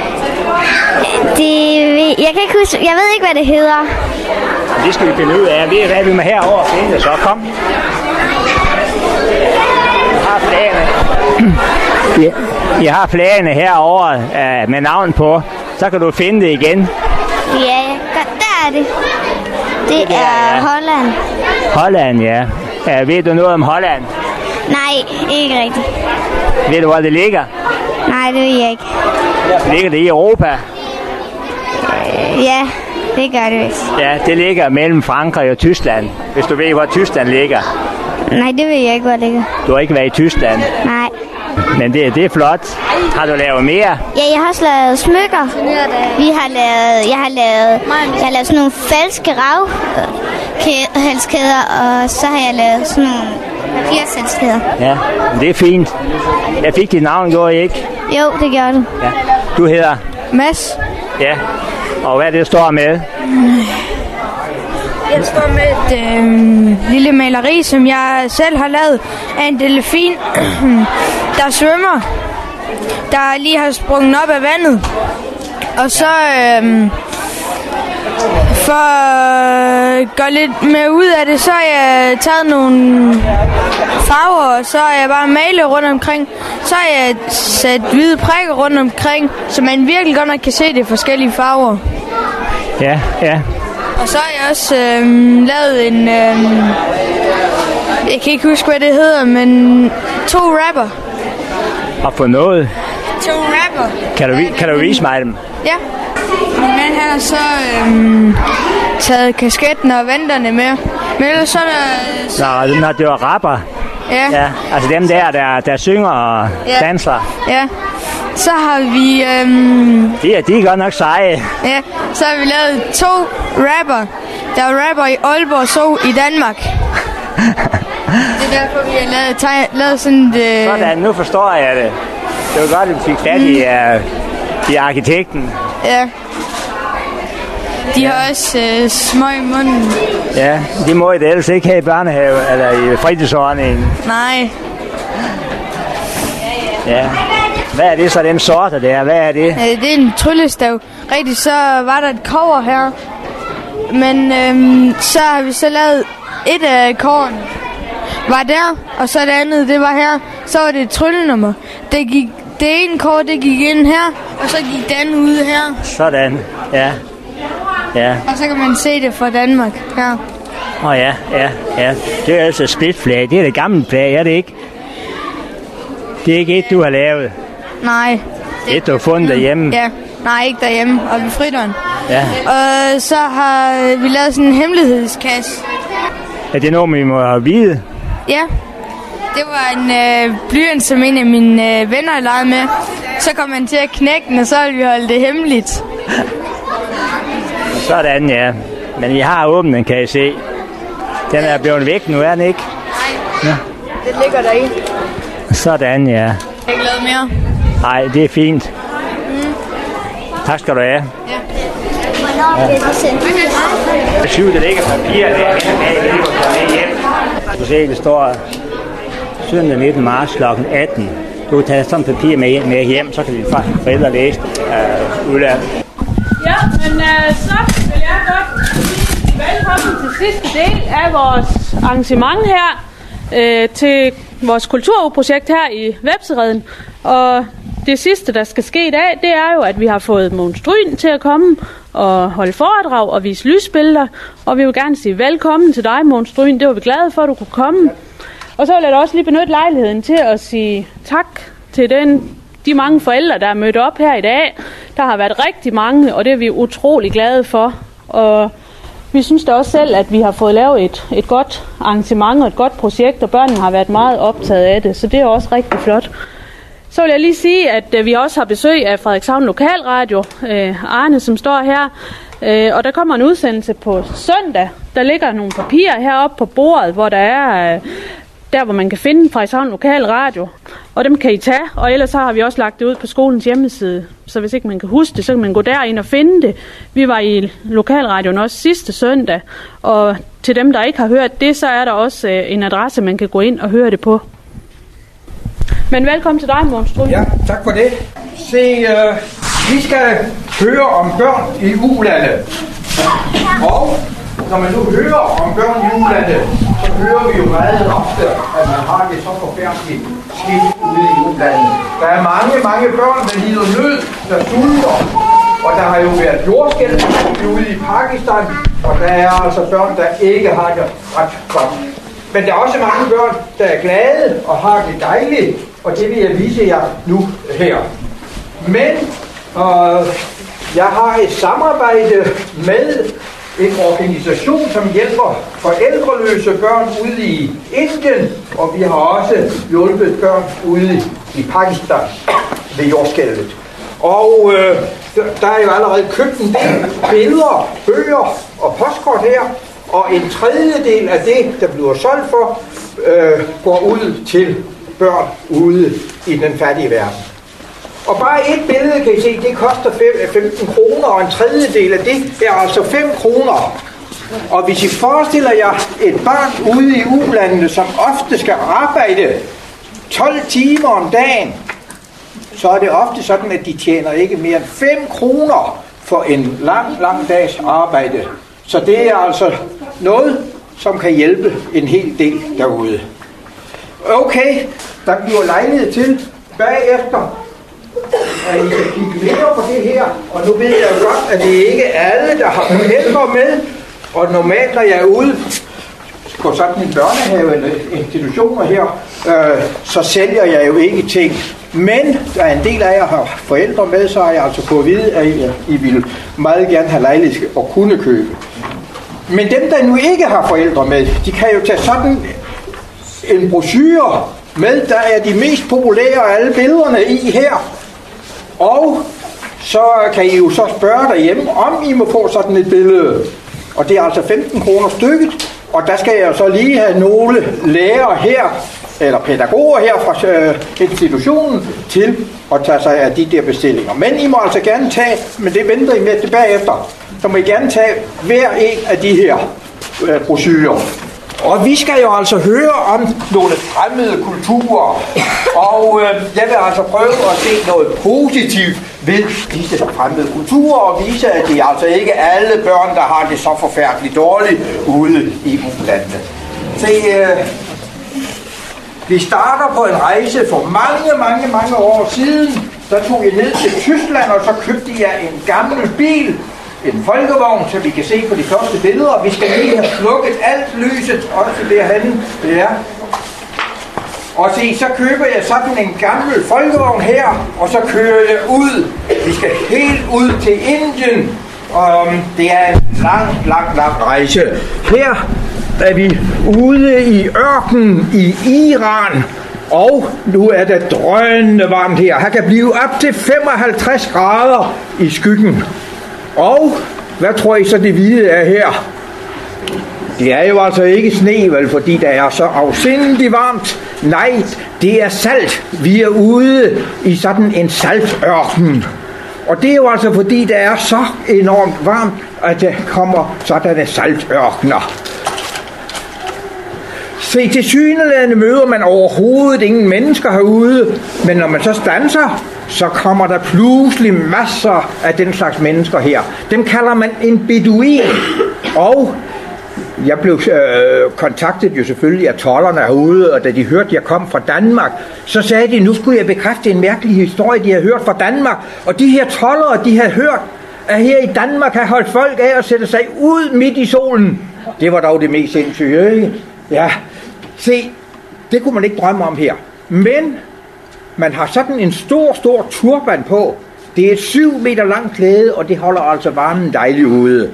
Det, jeg kan ikke huske, jeg ved ikke, hvad det hedder.
Det skal vi finde ud af. Ved I hvad, vi må herover og finde det, så kom. Jeg har flagene. Ja, jeg har flagene herovre uh, med navn på. Så kan du finde det igen.
Ja, der er det. Det
der,
er
ja.
Holland.
Holland, ja. Uh, ved du noget om Holland?
Nej, ikke rigtigt.
Ved du, hvor det ligger?
Nej, det ved jeg ikke.
Ligger det i Europa?
Øh, ja, det gør det vist.
Ja, det ligger mellem Frankrig og Tyskland. Hvis du ved, hvor Tyskland ligger.
Nej, det ved jeg ikke, hvor det ligger.
Du har ikke været i Tyskland?
Nej.
Men det, det er flot. Har du lavet mere?
Ja, jeg har også lavet smykker. Vi har lavet, jeg har lavet, jeg har lavet sådan nogle falske ravhalskæder, og så har jeg lavet sådan nogle papirshalskæder.
Ja, det er fint. Jeg fik dit navn, gjorde jeg ikke?
Jo, det gjorde du.
Ja. Du hedder?
Mads.
Ja. Og hvad det står med?
Jeg står med et øh, lille maleri, som jeg selv har lavet af en delfin, der svømmer, der lige har sprunget op af vandet. Og så øh, for at gøre lidt mere ud af det, så har jeg taget nogle farver, og så har jeg bare malet rundt omkring. Så har jeg sat hvide prikker rundt omkring, så man virkelig godt nok kan se de forskellige farver.
Ja, ja.
Og så har jeg også øh, lavet en, øh, jeg kan ikke huske, hvad det hedder, men to rapper.
Og for noget?
To rapper.
Kan du, kan du vise mig dem?
Ja. Min mand har så øh, taget kasketten og venterne med. Men ellers så er der...
Nå, når det var rapper?
Ja.
Ja. Altså dem der, der, der synger og
ja.
danser?
Ja. Så har vi... Øhm,
de, er, de er godt nok seje.
Ja, så har vi lavet to rapper. Der er rapper i Aalborg Zoo i Danmark. Det er derfor, vi har lavet, teg- lavet sådan... Øh...
Sådan, nu forstår jeg det. Det var godt, at vi fik fat i, mm. uh, i arkitekten.
Ja. De ja. har også øh, smøg i munden.
Ja, de må I det ellers ikke have i børnehave, eller i fritidsordningen.
Nej.
Ja. Hvad er det så, den sorte der? Hvad er det?
Øh, det er en tryllestav. Rigtigt, så var der et cover her. Men øhm, så har vi så lavet et af coverne. Var der, og så det andet, det var her. Så var det et tryllenummer. Det gik, det ene cover, det gik ind her, og så gik det andet ud her.
Sådan, ja. Ja.
Og så kan man se det fra Danmark her.
Åh oh, ja, ja, ja. Det er altså splitflag. Det er det gamle flag, er det ikke? Det er ikke et, du har lavet.
Nej.
Det et, du har fundet derhjemme.
Ja, nej, ikke derhjemme, og ved fritteren.
Ja.
Og så har vi lavet sådan en hemmelighedskasse.
Er det noget, vi må vide?
Ja. Det var en øh, blyant, som en af mine øh, venner legede med. Så kom han til at knække den, og så ville vi holde det hemmeligt.
Sådan, ja. Men I har åbnet den, kan I se. Den er blevet væk nu, er den ikke?
Nej, ja. Det ligger der i.
Sådan, ja.
Jeg har ikke lavet mere.
Nej, det er fint. Mm. Tak skal du have.
Ja.
Hvornår bliver det sendt ud?
Syv, der ligger papir, der er med hjem. Du ser, det står søndag nittende marts klokken atten. Du kan tage sådan papir med, med hjem, så kan vi forældre læse øh, udlandet.
Ja, men øh, så vil jeg godt sige velkommen til sidste del af vores arrangement her, øh, til vores kulturprojekt her i Hvepsereden. Og det sidste, der skal ske i dag, det er jo, at vi har fået Mogens Stryn til at komme og holde foredrag og vise lysbilleder. Og vi vil gerne sige velkommen til dig, Mogens Stryn. Det var vi glade for, at du kunne komme. Og så vil jeg da også lige benytte lejligheden til at sige tak til den, de mange forældre, der er mødt op her i dag. Der har været rigtig mange, og det er vi utrolig glade for. Og vi synes da også selv, at vi har fået lavet et, et godt arrangement og et godt projekt, og børnene har været meget optaget af det, så det er også rigtig flot. Så vil jeg lige sige, at vi også har besøg af Frederikshavn Lokalradio, Arne, som står her, og der kommer en udsendelse på søndag. Der ligger nogle papirer heroppe på bordet, hvor der er der, hvor man kan finde Frederikshavn Lokalradio, og dem kan I tage, og ellers så har vi også lagt det ud på skolens hjemmeside, så hvis ikke man kan huske det, så kan man gå derind og finde det. Vi var i Lokalradioen også sidste søndag, og til dem, der ikke har hørt det, så er der også en adresse, man kan gå ind og høre det på. Men velkommen til dig, Mogens Stryn.
Ja, tak for det. Se, uh, vi skal høre om børn i ulande. Og når man nu hører om børn i ulande, så hører vi jo meget ofte, at man har det så forfærdeligt skidt ude i ulande. Der er mange, mange børn, der lider nød, der sulter. Og der har jo været jordskælv ude i Pakistan, og der er altså børn, der ikke har det ret godt. Men der er også mange børn, der er glade og har det dejligt, og det vil jeg vise jer nu her. Men øh, jeg har et samarbejde med en organisation, som hjælper forældreløse børn ude i Indien, og vi har også hjulpet børn ude i Pakistan ved jordskælvet. Og øh, der er jo allerede købt en del billeder, bøger og postkort her, og en tredjedel af det, der bliver solgt for, øh, går ud til børn ude i den fattige verden. Og bare et billede, kan I se, det koster femten kroner, og en tredjedel af det er altså fem kroner. Og hvis I forestiller jer et barn ude i ulandene, som ofte skal arbejde tolv timer om dagen, så er det ofte sådan, at de tjener ikke mere end fem kroner for en lang, lang dags arbejde. Så det er altså noget, som kan hjælpe en hel del derude. Okay, der bliver lejlighed til bagefter, at I kan kigge mere på det her. Og nu ved jeg jo godt, at det ikke er alle, der har forældre med. Og normalt, når jeg er ude på sådan en børnehave eller institutioner her, øh, så sælger jeg jo ikke ting. Men der er en del af jer har forældre med, så har jeg altså fået at vide, at I, I vil meget gerne have lejlighed at kunne købe. Men dem, der nu ikke har forældre med, de kan jo tage sådan en brochure med, der er de mest populære af alle billederne i her. Og så kan I jo så spørge derhjemme, om I må få sådan et billede. Og det er altså femten kroner stykket, og der skal jeg så lige have nogle lærere her, eller pædagoger her fra øh, institutionen, til at tage sig af de der bestillinger. Men I må altså gerne tage, men det venter I med tilbage efter, så må I gerne tage hver en af de her øh, brochurer. Og vi skal jo altså høre om nogle fremmede kulturer, og øh, jeg vil altså prøve at se noget positivt ved disse fremmede kulturer, og vise, at det er altså ikke alle børn, der har det så forfærdeligt dårligt ude i ulandene. Se, øh, vi starter på en rejse for mange, mange, mange år siden. Der tog jeg ned til Tyskland, og så købte jeg en gammel bil, en folkevogn, så vi kan se på de første billeder. Vi skal lige have slukket alt lyset, også derhenne. Ja. Og se, så køber jeg sådan en gammel folkevogn her, og så kører jeg ud. Vi skal helt ud til Indien. Um, det er en lang, lang, lang rejse. Her er vi ude i ørkenen i Iran, og nu er det drønende varmt her. Her kan blive op til femoghalvtreds grader i skyggen. Og hvad tror I så det hvide er her? Det er jo altså ikke sne, vel, fordi det er så afsindigt varmt. Nej, det er salt. Vi er ude i sådan en saltørken. Og det er jo altså fordi, det er så enormt varmt, at der kommer sådanne saltørkner. Se, til syneladende møder man overhovedet ingen mennesker herude, men når man så standser, så kommer der pludselig masser af den slags mennesker her. Dem kalder man en beduin. Og jeg blev øh, kontaktet jo selvfølgelig af tolderne herude, og da de hørte, at jeg kom fra Danmark, så sagde de, nu skulle jeg bekræfte en mærkelig historie, de havde hørt fra Danmark. Og de her toldere, de havde hørt, at her i Danmark har holdt folk af at sætte sig ud midt i solen. Det var dog det mest sindssyge, ikke? Ja, se, det kunne man ikke drømme om her. Men man har sådan en stor, stor turban på. Det er et syv meter langt klæde, og det holder altså varmen dejligt ude.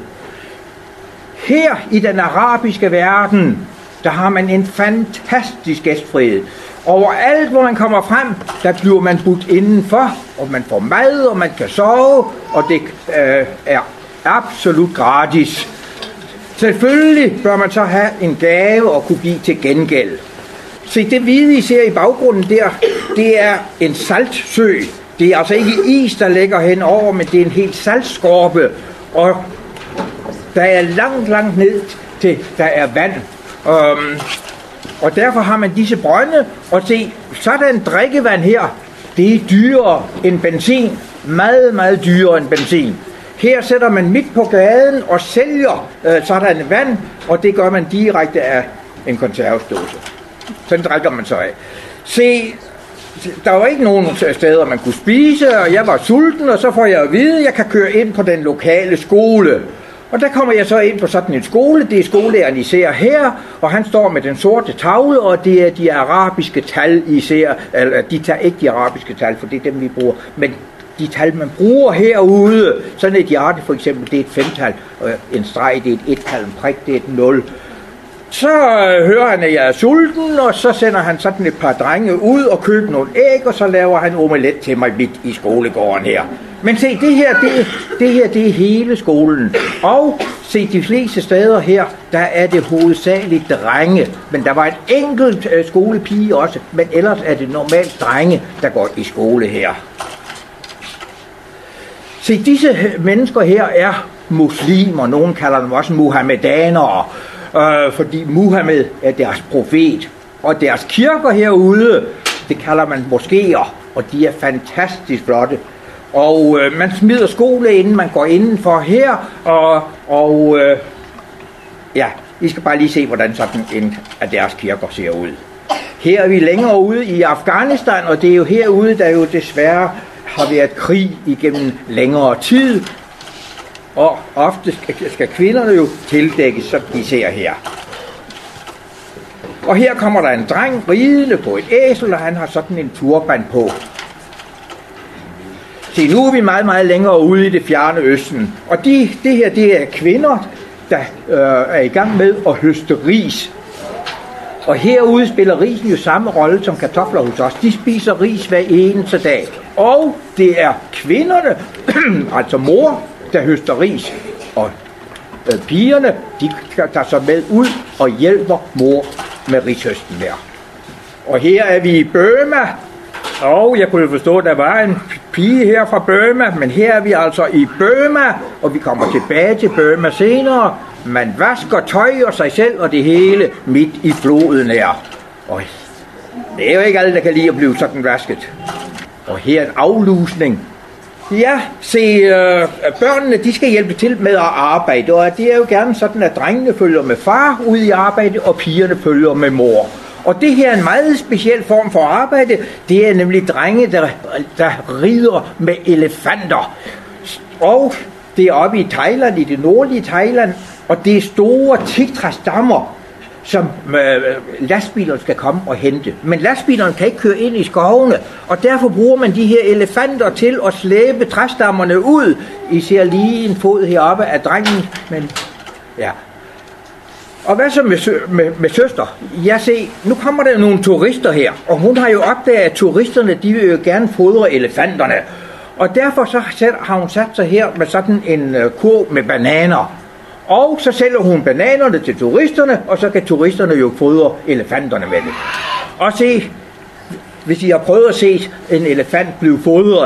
Her i den arabiske verden, der har man en fantastisk gæstfrihed. Overalt, hvor man kommer frem, der bliver man budt indenfor, og man får mad, og man kan sove, og det øh, er absolut gratis. Selvfølgelig bør man så have en gave og kunne give til gengæld. Se, det hvide, I ser i baggrunden der, det er en saltsø. Det er altså ikke is, der ligger henover, men det er en helt saltskorpe. Og der er langt, langt ned til, der er vand. Um, og derfor har man disse brønde. Og se, sådan drikkevand her, det er dyrere end benzin. Meget, meget dyrere end benzin. Her sætter man midt på gaden og sælger øh, sådan vand, og det gør man direkte af en konservesdåse. Sådan drikker man så af. Se, der var ikke nogen steder, man kunne spise, og jeg var sulten, og så får jeg at vide, at jeg kan køre ind på den lokale skole. Og der kommer jeg så ind på sådan en skole, det er skolelæreren, I ser her, og han står med den sorte tavle, og det er de arabiske tal, I ser, eller de tager ikke de arabiske tal, for det er dem, vi bruger, men de tal, man bruger herude, sådan et hjerte for eksempel, det er et femtal, og en streg, det er et et-tal, en prik, det er et nul. Så øh, hører han, at jeg er sulten, og så sender han sådan et par drenge ud og køber nogle æg, og så laver han omelet til mig midt i skolegården her. Men se, det her, det, det her, det er hele skolen. Og se, de fleste steder her, der er det hovedsageligt drenge. Men der var en enkelt øh, skolepige også, men ellers er det normalt drenge, der går i skole her. Se, disse mennesker her er muslimer, nogen kalder dem også muhammedanere, øh, fordi Muhammed er deres profet. Og deres kirker herude, det kalder man moskéer, og de er fantastisk flotte. Og øh, man smider skole, inden man går indenfor her, og, og øh, ja, I skal bare lige se, hvordan sådan en af deres kirker ser ud. Her er vi længere ude i Afghanistan, og det er jo herude, der jo desværre har været krig igennem længere tid, og ofte skal, skal kvinderne jo tildækkes, som de ser her. Og her kommer der en dreng ridende på et æsel, og han har sådan en turban på. Se, nu er vi meget, meget længere ude i det fjerne østen, og de, det her, det er kvinder, der øh, er i gang med at høste ris. Og herude spiller risen jo samme rolle som kartofler hos os. De spiser ris hver eneste dag. Og det er kvinderne, altså mor, der høster ris. Og øh, pigerne, de tager sig med ud og hjælper mor med rishøsten der. Og her er vi i Burma. Og jeg kunne forstå, at der var en pige her fra Burma, men her er vi altså i Burma, og vi kommer tilbage til Burma senere. Man vasker tøj og sig selv og det hele midt i floden her. Og det er jo ikke alle, der kan lide at blive sådan vasket. Og her en aflusning. Ja, se, øh, børnene, de skal hjælpe til med at arbejde, og det er jo gerne sådan, at drengene følger med far ud i arbejde, og pigerne følger med mor. Og det her er en meget speciel form for arbejde. Det er nemlig drenge, der, der rider med elefanter. Og det er oppe i Thailand, i det nordlige Thailand, og det er store tigtræstammer, som øh, lastbilerne skal komme og hente. Men lastbilerne kan ikke køre ind i skovene, og derfor bruger man de her elefanter til at slæbe træstammerne ud. I ser lige en fod heroppe af drengen, men ja. Og hvad så med, sø- med, med søster? Jeg ser, nu kommer der nogle turister her, og hun har jo opdaget, at turisterne, de vil jo gerne fodre elefanterne. Og derfor så har hun sat sig her med sådan en uh, kurv med bananer. Og så sælger hun bananerne til turisterne, og så kan turisterne jo fodre elefanterne med det. Og se, hvis I har prøvet at se en elefant blive fodret,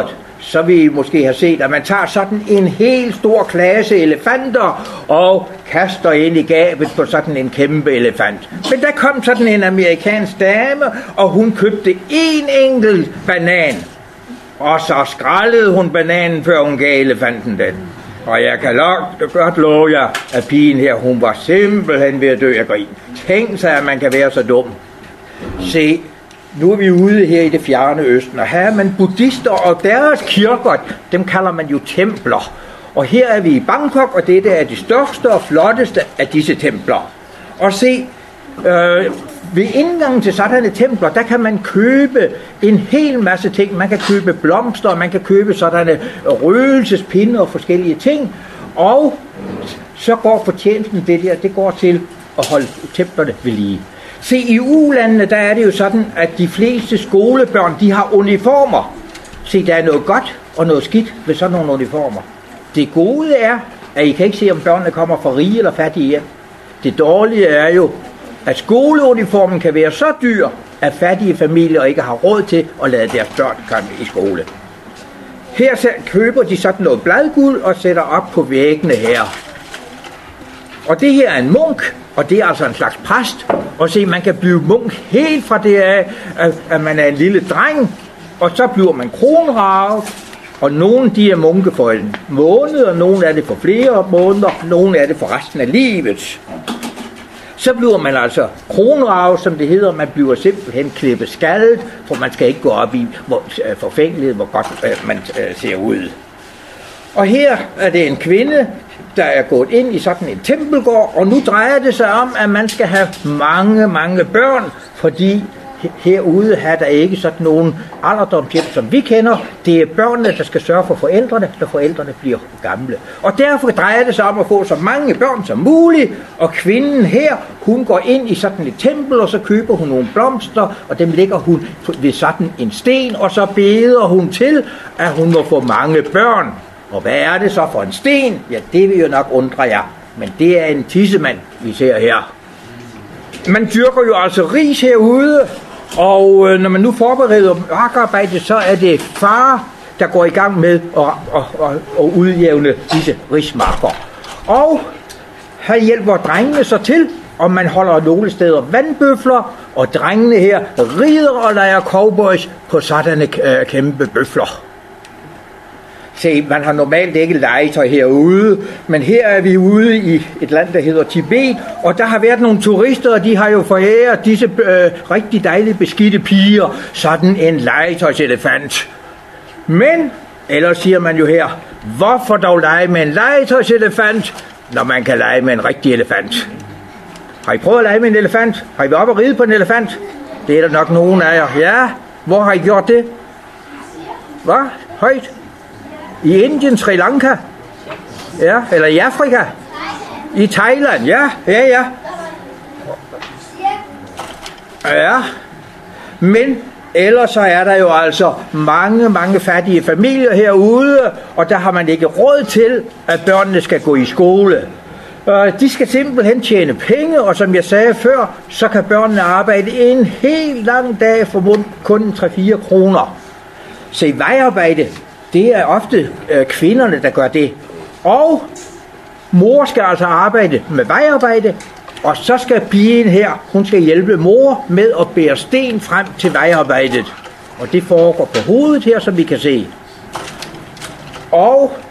så vil I måske have set, at man tager sådan en helt stor klasse elefanter og kaster ind i gabet på sådan en kæmpe elefant. Men der kom sådan en amerikansk dame, og hun købte en enkelt banan. Og så skrællede hun bananen, før hun gav elefanten den. Og jeg kan godt love jer, at pigen her, hun var simpelthen ved at dø af grin. Tænk sig, at man kan være så dum. Se, nu er vi ude her i det fjerne østen, og her er man buddhister, og deres kirker, dem kalder man jo templer. Og her er vi i Bangkok, og dette er de største og flotteste af disse templer. Og se, øh, ved indgangen til sådanne templer, der kan man købe en hel masse ting. Man kan købe blomster, man kan købe sådanne røgelsespinde og forskellige ting. Og så går fortjenesten det der, det går til at holde templerne ved lige. Se, i ulandene, der er det jo sådan, at de fleste skolebørn, de har uniformer. Se, der er noget godt og noget skidt ved sådan nogle uniformer. Det gode er, at I kan ikke se, om børnene kommer fra rige eller fattige hjem. Det dårlige er jo, at skoleuniformen kan være så dyr, at fattige familier ikke har råd til at lade deres børn komme i skole. Her køber de sådan noget bladguld og sætter op på væggene her. Og det her er en munk, og det er altså en slags præst. Og se, man kan blive munk helt fra det af, at man er en lille dreng, og så bliver man kronraget. Og nogle de er munke for en måned, og nogle er det for flere måneder, nogle er det for resten af livet. Så bliver man altså kronraget, som det hedder. Man bliver simpelthen klippet skaldet, for man skal ikke gå op i hvor, uh, forfængelighed, hvor godt uh, man uh, ser ud. Og her er det en kvinde, der er gået ind i sådan en tempelgård, og nu drejer det sig om, at man skal have mange, mange børn, fordi herude har der ikke sådan nogen alderdomshjem, som vi kender. Det er børnene, der skal sørge for forældrene, når forældrene bliver gamle. Og derfor drejer det sig om at få så mange børn som muligt, og kvinden her, hun går ind i sådan et tempel, og så køber hun nogle blomster, og dem lægger hun ved sådan en sten, og så beder hun til, at hun må få mange børn. Og hvad er det så for en sten? Ja, det vil jo nok undre jer, men det er en tissemand, vi ser her. Man dyrker jo altså ris herude, og øh, når man nu forbereder markarbejde, så er det far, der går i gang med at, at, at, at udjævne disse rismarker. Og her hjælper drengene så til, og man holder nogle steder vandbøfler, og drengene her rider og leger cowboys på sådanne øh, kæmpe bøfler. Se, man har normalt ikke legetøj herude, men her er vi ude i et land, der hedder Tibet, og der har været nogle turister, og de har jo foræret disse øh, rigtig dejlige beskidte piger sådan en legetøjselefant. Men, ellers siger man jo her, hvorfor dog lege med en legetøjselefant, når man kan lege med en rigtig elefant? Har I prøvet at lege med en elefant? Har I været oppe og ride på en elefant? Det er der nok nogen af jer. Ja, hvor har I gjort det? Hvad? Højt? I Indien, Sri Lanka? Ja, eller i Afrika? I Thailand? Ja, ja, ja. Ja, men ellers så er der jo altså mange, mange fattige familier herude, og der har man ikke råd til, at børnene skal gå i skole. De skal simpelthen tjene penge, og som jeg sagde før, så kan børnene arbejde en helt lang dag for kun tre fire kroner. Se, vejarbejde, det er ofte øh, kvinderne, der gør det. Og mor skal altså arbejde med vejarbejde, og så skal pigen her, hun skal hjælpe mor med at bære sten frem til vejarbejdet. Og det foregår på hovedet her, som vi kan se. Og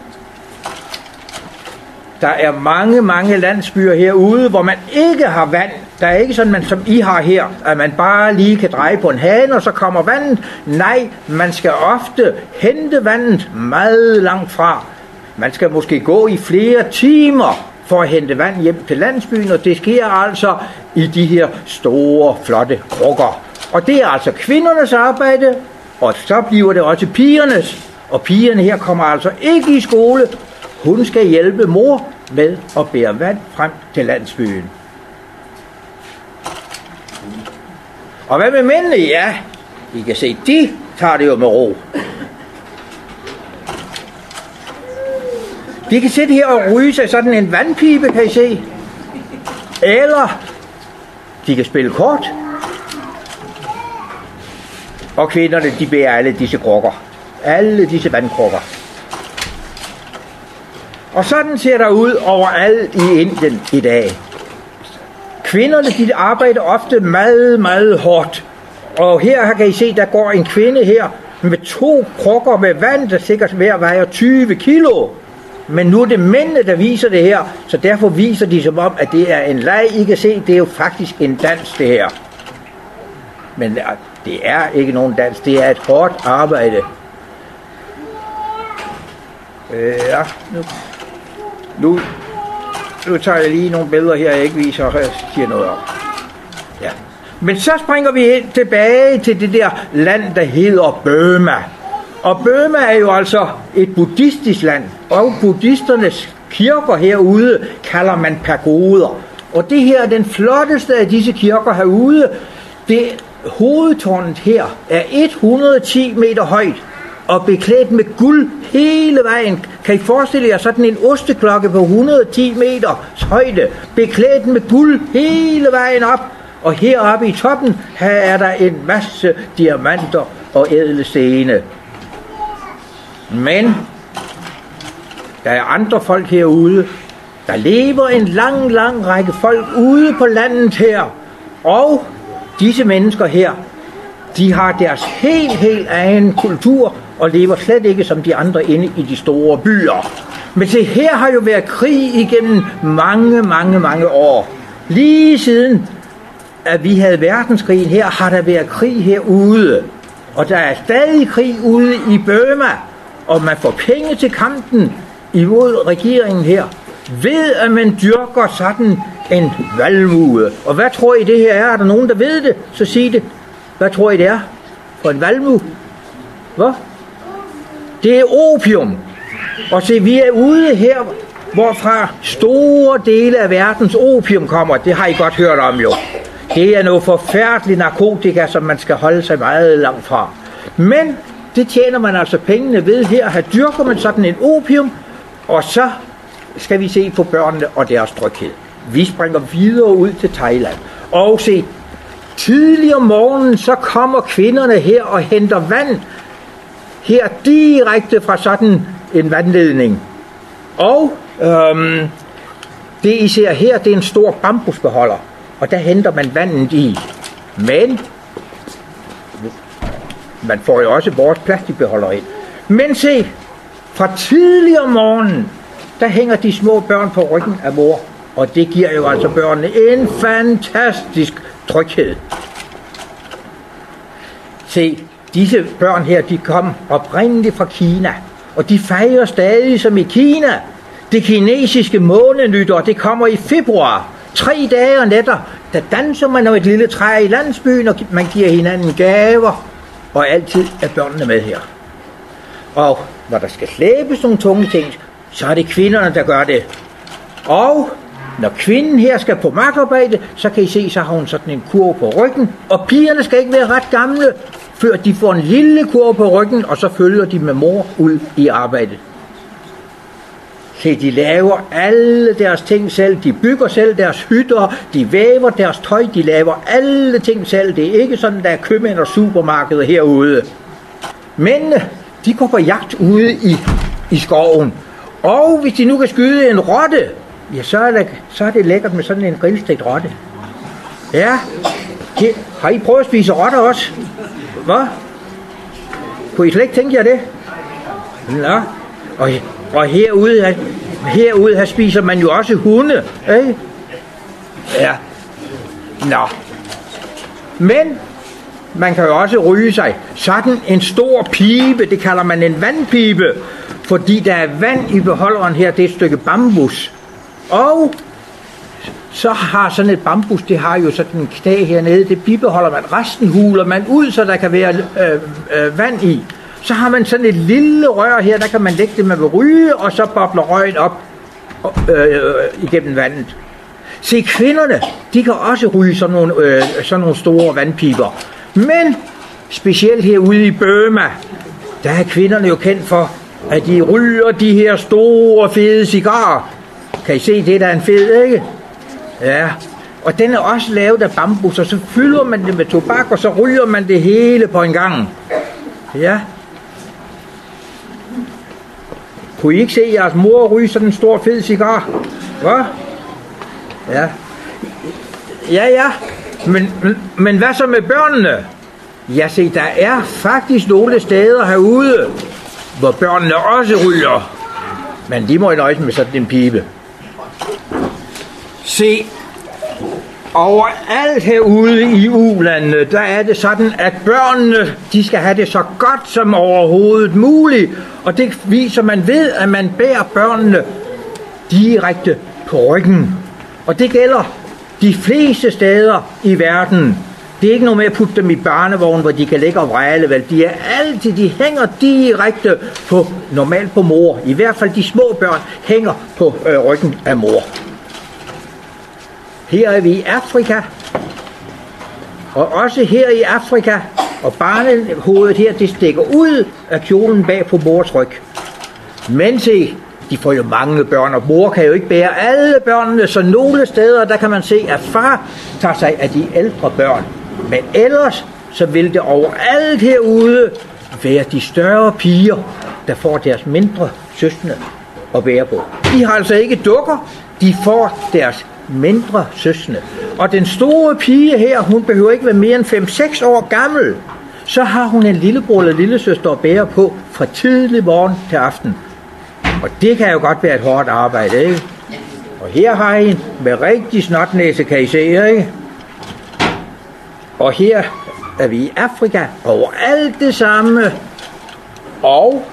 der er mange, mange landsbyer herude, hvor man ikke har vand. Der er ikke sådan, man, som I har her, at man bare lige kan dreje på en hane, og så kommer vandet. Nej, man skal ofte hente vandet meget langt fra. Man skal måske gå i flere timer for at hente vand hjem til landsbyen, og det sker altså i de her store, flotte krukker. Og det er altså kvindernes arbejde, og så bliver det også pigernes. Og pigerne her kommer altså ikke i skole. Hun skal hjælpe mor med at bære vand frem til landsbyen. Og hvad med mændene? Ja, I kan se, de tager det jo med ro. De kan sidde her og ryge sig sådan en vandpibe, kan I se. Eller de kan spille kort. Og kvinderne, de bærer alle disse krukker. alle disse vandkrukker. Og sådan ser der ud overalt i Indien i dag. Kvinderne, de arbejder ofte meget, meget hårdt. Og her kan I se, der går en kvinde her med to krukker med vand, der sikkert hver vejer tyve kilo. Men nu er det mændene, der viser det her, så derfor viser de som om, at det er en leg. I kan se, det er jo faktisk en dans, det her. Men det er ikke nogen dans, det er et hårdt arbejde. Øh, ja, nu, nu, nu tager jeg lige nogle billeder her, jeg ikke viser, og jeg siger noget om. Ja. Men så springer vi ind tilbage til det der land, der hedder Burma. Og Burma er jo altså et buddhistisk land, og buddhisternes kirker herude kalder man pagoder. Og det her er den flotteste af disse kirker herude. Det hovedtårnet her er et hundrede og ti meter højt og beklædt med guld hele vejen. Kan I forestille jer sådan en osteklokke på et hundrede og ti meter højde, beklædt med guld hele vejen op. Og heroppe i toppen, her er der en masse diamanter og ædle stene. Men der er andre folk herude. Der lever en lang, lang række folk ude på landet her. Og disse mennesker her, de har deres helt, helt egen kultur og lever slet ikke som de andre inde i de store byer. Men se, her har jo været krig igennem mange, mange, mange år. Lige siden at vi havde verdenskrigen her, har der været krig herude. Og der er stadig krig ude i Burma. Og man får penge til kampen imod regeringen her, ved at man dyrker sådan en valmue. Og hvad tror I det her er? Er der nogen, der ved det? Så sig det. Hvad tror I det er for en valmue? Hvad? Det er opium. Og se, vi er ude her, hvorfra store dele af verdens opium kommer. Det har I godt hørt om jo. Det er noget forfærdeligt narkotika, som man skal holde sig meget langt fra. Men det tjener man altså pengene ved her. Her dyrker man sådan en opium, og så skal vi se på børnene og deres tryghed. Vi springer videre ud til Thailand. Og se, tidlig om morgenen, så kommer kvinderne her og henter vand. Her direkte fra sådan en vandledning. Og øhm, det I ser her, det er en stor bambusbeholder. Og der henter man vandet i. Men man får jo også vores plastikbeholder ind. Men se, fra tidlig om morgenen, der hænger de små børn på ryggen af mor. Og det giver jo altså børnene en fantastisk tryghed. Se, disse børn her, de kom oprindeligt fra Kina. Og de fejrer stadig som i Kina. Det kinesiske månenytår, det kommer i februar. Tre dage og nætter, der danser man over et lille træ i landsbyen, og man giver hinanden gaver. Og altid er børnene med her. Og når der skal slæbes nogle tunge ting, så er det kvinderne, der gør det. Og når kvinden her skal på markarbejde, så kan I se, så har hun sådan en kurv på ryggen. Og pigerne skal ikke være ret gamle, før de får en lille kurv på ryggen, og så følger de med mor ud i arbejdet. Se, de laver alle deres ting selv. De bygger selv deres hytter, de væver deres tøj, de laver alle ting selv. Det er ikke sådan, der er købmænd og supermarkeder herude. Mændene, de går på jagt ude i, i skoven. Og hvis de nu kan skyde en rotte, ja, så er det, så er det lækkert med sådan en grillstegt rotte. Ja, Her, har I prøvet at spise rotter også? Hvad? Kunne I slet ikke tænke jer det? Nå, og, og herude, herude her spiser man jo også hunde, ikke? Ja. Nå. Men man kan jo også ryge sig. Sådan en stor pibe, det kalder man en vandpibe, fordi der er vand i beholderen her, det er et stykke bambus. Og så har sådan et bambus, det har jo sådan en knæ hernede, det bibeholder man, resten huler man ud, så der kan være øh, øh, vand i. Så har man sådan et lille rør her, der kan man lægge det, man vil ryge, og så bobler røgen op øh, øh, igennem vandet. Se, kvinderne, de kan også ryge sådan nogle, øh, sådan nogle store vandpiber. Men specielt herude i Burma, der er kvinderne jo kendt for, at de ryger de her store, fede cigarer. Kan I se, det der er en fed, ikke? Ja, og den er også lavet af bambus, og så fylder man det med tobak, og så ryger man det hele på en gang. Ja. Kunne I ikke se jeres mor ryge sådan en stor fed cigar? Hvad? Ja. Ja, ja. Men, men, men hvad så med børnene? Ja, se, der er faktisk nogle steder herude, hvor børnene også ryger. Men de må jo nøjes med sådan en pibe. Se, overalt herude i ulandene, der er det sådan, at børnene, de skal have det så godt som overhovedet muligt. Og det viser man ved, at man bærer børnene direkte på ryggen. Og det gælder de fleste steder i verden. Det er ikke noget med at putte dem i barnevogn, hvor de kan ligge og vræle, vel? De er altid, de hænger direkte på, normalt på mor. I hvert fald de små børn hænger på øh, ryggen af mor. Her er vi i Afrika. Og også her i Afrika, og barnehovedet her, det stikker ud af kjolen bag på mors ryg. Men se, de får jo mange børn, og mor kan jo ikke bære alle børnene, så nogle steder, der kan man se, at far tager sig af de ældre børn. Men ellers, så vil det overalt herude være de større piger, der får deres mindre søskende at bære på. De har altså ikke dukker, de får deres mindre søskende. Og den store pige her, hun behøver ikke være mere end fem seks år gammel. Så har hun en lillebror eller lillesøster at bære på fra tidlig morgen til aften. Og det kan jo godt være et hårdt arbejde, ikke? Og her har I en med rigtig snotnæse, kan I se, ikke? Og her er vi i Afrika, overalt det samme. Og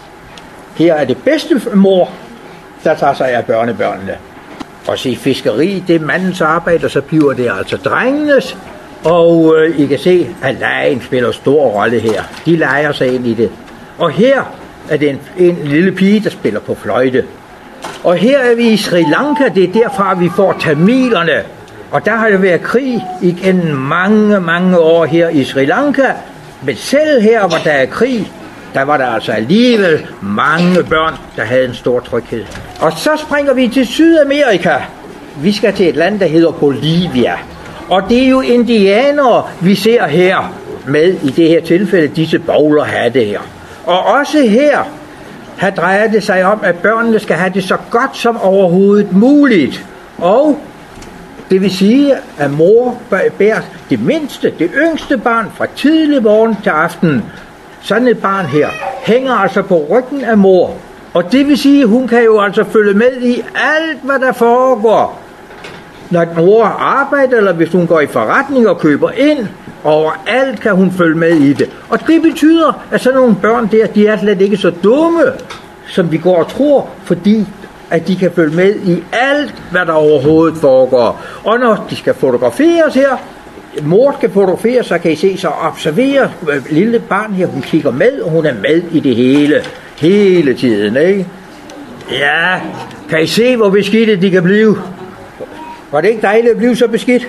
her er det bedste mor, der tager sig af børnebørnene. Og se, fiskeri, det er mandens arbejde, og så bliver det altså drengenes. Og øh, I kan se, at legen spiller stor rolle her. De leger sig ind i det. Og her er det en, en lille pige, der spiller på fløjte. Og her er vi i Sri Lanka, det er derfra, vi får tamilerne. Og der har jo været krig igen mange, mange år her i Sri Lanka. Men selv her, hvor der er krig, der var der altså alligevel mange børn, der havde en stor tryghed. Og så springer vi til Sydamerika. Vi skal til et land, der hedder Bolivia. Og det er jo indianere, vi ser her med i det her tilfælde, disse bowlerhatte her. Og også her, her drejer det sig om, at børnene skal have det så godt som overhovedet muligt. Og det vil sige, at mor bærer det mindste, det yngste barn fra tidlig morgen til aften. Sådan et barn her hænger altså på ryggen af mor. Og det vil sige, at hun kan jo altså følge med i alt, hvad der foregår. Når mor arbejder, eller hvis hun går i forretning og køber ind, overalt kan hun følge med i det. Og det betyder, at sådan nogle børn der, de er slet ikke så dumme, som vi går og tror, fordi at de kan følge med i alt, hvad der overhovedet foregår. Og når de skal fotograferes her, mor skal fotografere, så kan I se, så observere lille barn her, hun kigger med, og hun er med i det hele, hele tiden, ikke? Ja, kan I se, hvor beskidte de kan blive? Var det ikke dejligt at blive så beskidt?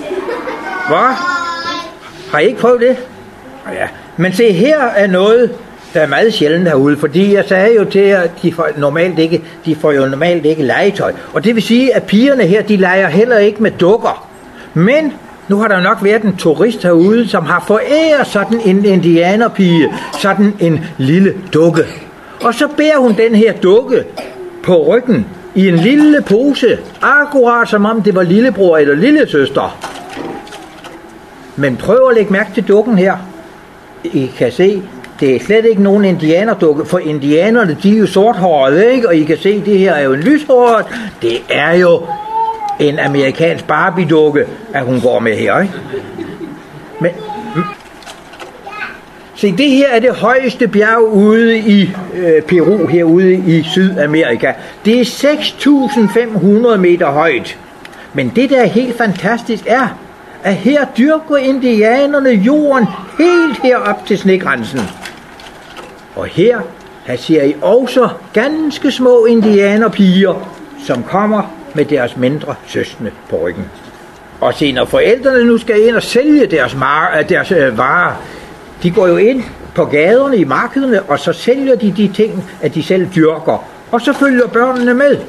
Hvad? Har I ikke prøvet det? Ja. Men se, her er noget, der er meget sjældent herude, fordi jeg sagde jo til jer, at de får normalt ikke, de får jo normalt ikke legetøj. Og det vil sige, at pigerne her, de leger heller ikke med dukker. Men nu har der nok været en turist herude, som har foræret sådan en indianerpige, sådan en lille dukke. Og så bærer hun den her dukke på ryggen i en lille pose, akkurat som om det var lillebror eller lillesøster. Men prøv at lægge mærke til dukken her. I kan se, det er slet ikke nogen indianerdukke, for indianerne, de er jo sorthårede, ikke? Og I kan se, det her er jo en lyshåret. Det er jo en amerikansk Barbie-dukke, at hun går med her, ikke? Men se, det her er det højeste bjerg ude i øh, Peru, herude i Sydamerika. Det er seks tusind fem hundrede meter højt. Men det, der er helt fantastisk, er, at her dyrker indianerne jorden helt herop til snegrænsen. Og her, her ser I også ganske små indianerpiger, som kommer med deres mindre søskende på ryggen. Og se, når forældrene nu skal ind og sælge deres, mar- deres øh, varer, de går jo ind på gaderne i markederne, og så sælger de de ting, at de selv dyrker. Og så følger børnene med.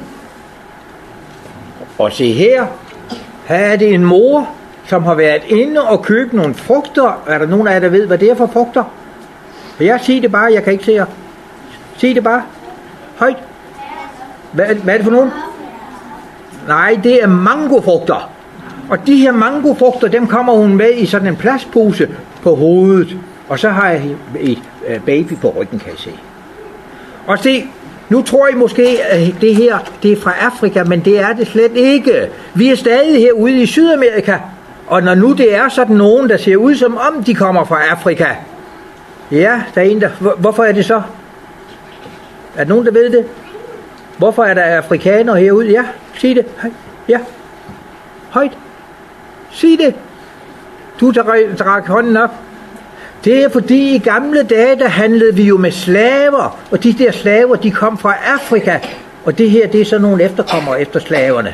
Og se her, her er det en mor, som har været inde og købt nogle frugter. Er der nogen af jer, der ved, hvad det er for frugter? For jeg siger det bare, jeg kan ikke se jer. Sig det bare. Højt. Hvad, hvad er det for nogen? Nej, det er mangofrugter. Og de her mangofrugter, dem kommer hun med i sådan en plastpose på hovedet. Og så har jeg et baby på ryggen, kan jeg se. Og se, nu tror I måske, at det her, det er fra Afrika, men det er det slet ikke. Vi er stadig herude i Sydamerika. Og når nu det er sådan nogen, der ser ud som om de kommer fra Afrika. Ja, der er en, der... Hvorfor er det så? Er der nogen, der ved det? Hvorfor er der afrikanere herude? Ja, sig det. Ja. Højt. Sig det. Du drak hånden op. Det er fordi i gamle dage, der handlede vi jo med slaver. Og de der slaver, de kom fra Afrika. Og det her, det er så nogle efterkommere efter slaverne.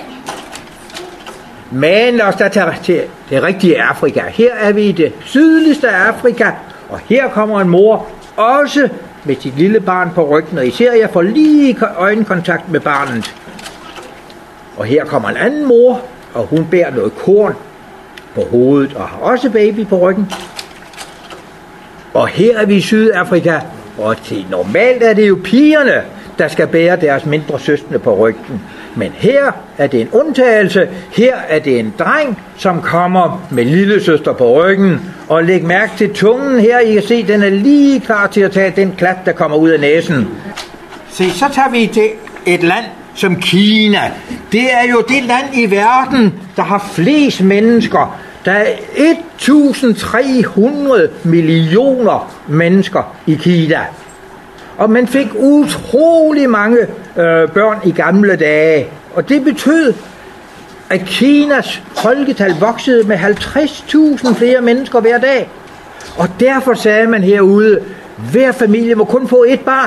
Men lad os da tage til det rigtige Afrika. Her er vi i det sydligste af Afrika. Og her kommer en mor også med sit lille barn på ryggen. Og især jeg får lige øjenkontakt med barnet. Og her kommer en anden mor, og hun bærer noget korn på hovedet og har også baby på ryggen. Og her er vi i Sydafrika, og til normalt er det jo pigerne, der skal bære deres mindre søskende på ryggen. Men her er det en undtagelse. Her er det en dreng, som kommer med lillesøster på ryggen. Og læg mærke til tungen her. I kan se, den er lige klar til at tage den klat, der kommer ud af næsen. Se, så tager vi til et land som Kina. Det er jo det land i verden, der har flest mennesker. Der er et tusind tre hundrede millioner mennesker i Kina. Og man fik utrolig mange øh, børn i gamle dage. Og det betød, at Kinas folketal voksede med halvtreds tusind flere mennesker hver dag. Og derfor sagde man herude, hver familie må kun få et barn.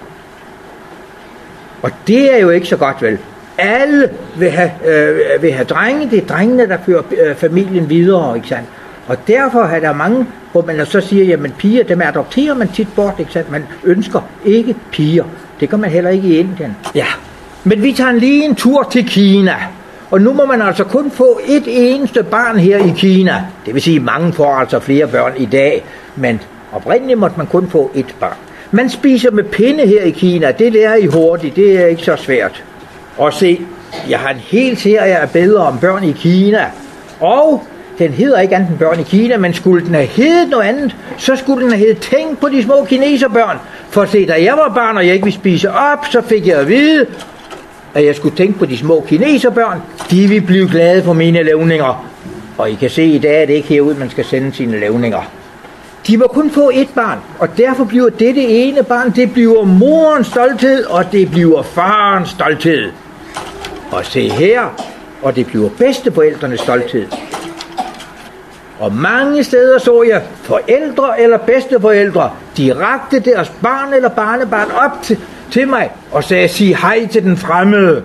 Og det er jo ikke så godt, vel? Alle vil have, øh, vil have drenge. Det er drengene, der fører øh, familien videre, ikke sandt? Og derfor er der mange, hvor man så siger, jamen piger, dem adopterer man tit bort, ikke sandt? Man ønsker ikke piger. Det kan man heller ikke i Indien. Ja, men vi tager lige en tur til Kina. Og nu må man altså kun få et eneste barn her i Kina. Det vil sige, mange får altså flere børn i dag. Men oprindeligt måtte man kun få et barn. Man spiser med pinde her i Kina. Det lærer I hurtigt. Det er ikke så svært. Og se, jeg har en hel serie af billeder om børn i Kina. Og den hedder ikke andet end børn i Kina, men skulle den have heddet noget andet, så skulle den have heddet tænk på de små kineserbørn. For se, da jeg var barn, og jeg ikke ville spise op, så fik jeg at vide, at jeg skulle tænke på de små kineserbørn. De vil blive glade for mine levninger. Og I kan se, i dag er det ikke herud, man skal sende sine levninger. De må kun få et barn, og derfor bliver dette ene barn, det bliver morens stolthed, og det bliver farens stolthed. Og se her, og det bliver bedsteforældrenes stolthed. Og mange steder så jeg forældre eller bedsteforældre, de rakte deres barn eller barnebarn op til, til mig, og sagde, sig hej til den fremmede.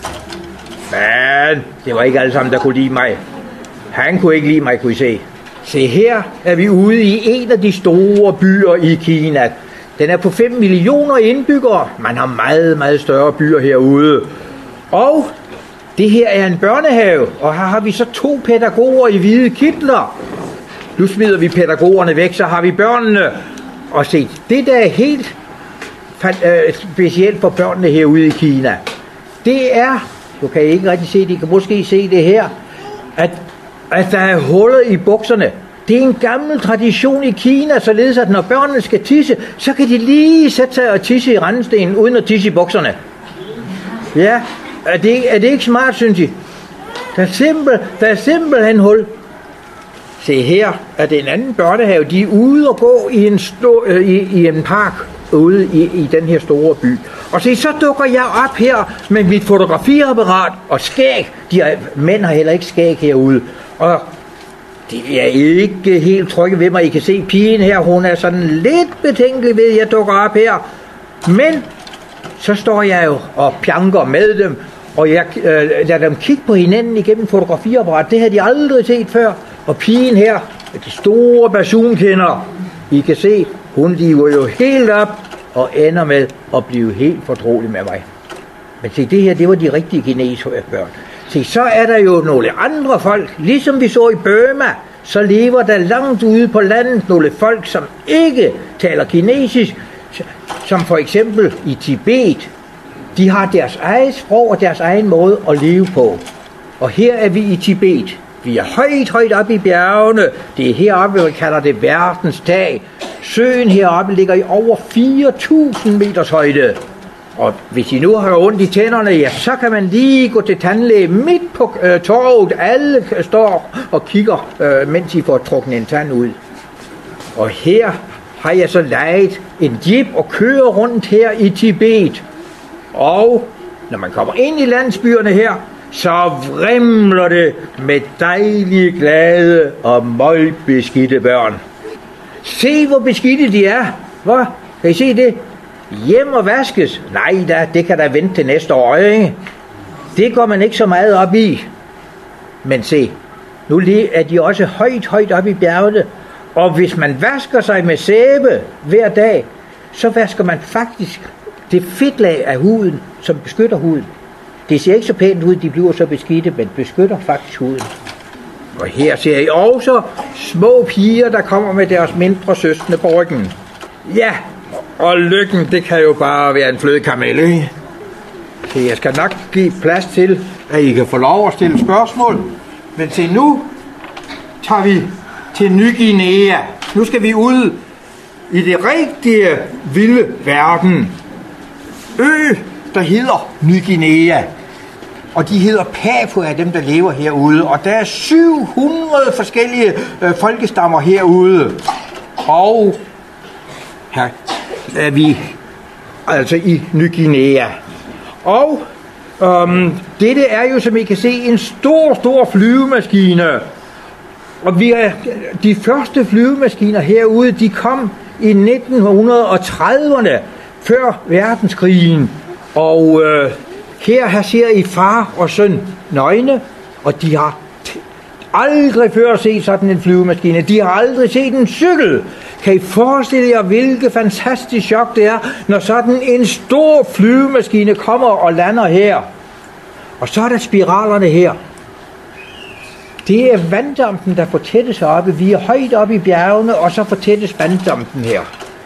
Men det var ikke alle sammen, der kunne lide mig. Han kunne ikke lide mig, kunne I se. Se, her er vi ude i en af de store byer i Kina. Den er på fem millioner indbyggere. Man har meget, meget større byer herude. Og det her er en børnehave, og her har vi så to pædagoger i hvide kitler. Nu smider vi pædagogerne væk, så har vi børnene. Og se, det der er helt specielt for børnene herude i Kina, det er, du kan ikke rigtig se det, I kan måske se det her, at at der er huller i bukserne. Det er en gammel tradition i Kina, således at når børnene skal tisse, så kan de lige sætte sig og tisse i rendestenen, uden at tisse i bukserne. Ja, er det, er det ikke smart, synes I? Der er, simpel, der er simpelthen hul. Se, her er det en anden børnehave. De er ude og gå i en, stå, øh, i, i en park ude i, i den her store by. Og se, så dukker jeg op her med mit fotografiapparat og skæg. De er, mænd har heller ikke skæg herude. Og det er ikke helt trygge ved mig. I kan se pigen her, hun er sådan lidt betænkelig ved, at jeg dukker op her. Men så står jeg jo og pjanker med dem, og jeg øh, lader dem kigge på hinanden igennem fotografiapparat. Det har de aldrig set før. Og pigen her, de store basunkender, I kan se, hun lever jo helt op og ender med at blive helt fortrolig med mig. Men se, det her, det var de rigtige kineserbørn. Se, så er der jo nogle andre folk, ligesom vi så i Burma, så lever der langt ude på landet nogle folk, som ikke taler kinesisk. som for eksempel i Tibet, de har deres eget sprog og deres egen måde at leve på. Og her er vi i Tibet. Vi er højt, højt oppe i bjergene. Det er heroppe, vi kalder det verdens tag. Søen heroppe ligger i over fire tusind meters højde. Og hvis I nu har ondt i tænderne, ja, så kan man lige gå til tandlæge midt på øh, torvet. Alle står og kigger, øh, mens I får trukket en tand ud. Og her har jeg så lejet en jeep og kører rundt her i Tibet. Og når man kommer ind i landsbyerne her, så vrimler det med dejlige, glade og møgbeskidte børn. Se, hvor beskidte de er. Hvor? Kan I se det? Hjem og vaskes? Nej da, det kan da vente til næste år, ikke? Det går man ikke så meget op i. Men se, nu er de også højt, højt op i bjergene. Og hvis man vasker sig med sæbe hver dag, så vasker man faktisk det fedtlag af huden, som beskytter huden. Det ser ikke så pænt ud, de bliver så beskidte, men beskytter faktisk huden. Og her ser I også små piger, der kommer med deres mindre søskende på ryggen. Ja, og lykken, det kan jo bare være en flødekamel, ikke? Så jeg skal nok give plads til, at I kan få lov at stille spørgsmål. Men se, nu tager vi til Ny Guinea. Nu skal vi ud i det rigtige vilde verden. Ø, der hedder Ny Guinea. Og de hedder Papua, dem der lever herude. Og der er syv hundrede forskellige øh, folkestammer herude. Og her er vi altså i Ny Guinea. Og øhm, dette er jo, som I kan se, en stor, stor flyvemaskine. Og vi er, de første flyvemaskiner herude, de kom i nitten trediverne, før verdenskrigen. Og øh, her, her ser I far og søn nøgne, og de har t- aldrig før set sådan en flyvemaskine. De har aldrig set en cykel. Kan I forestille jer, hvilket fantastisk chok det er, når sådan en stor flyvemaskine kommer og lander her. Og så er der spiralerne her. Det er vanddampen, der fortættes oppe. Vi er højt oppe i bjergene, og så fortættes vanddampen her.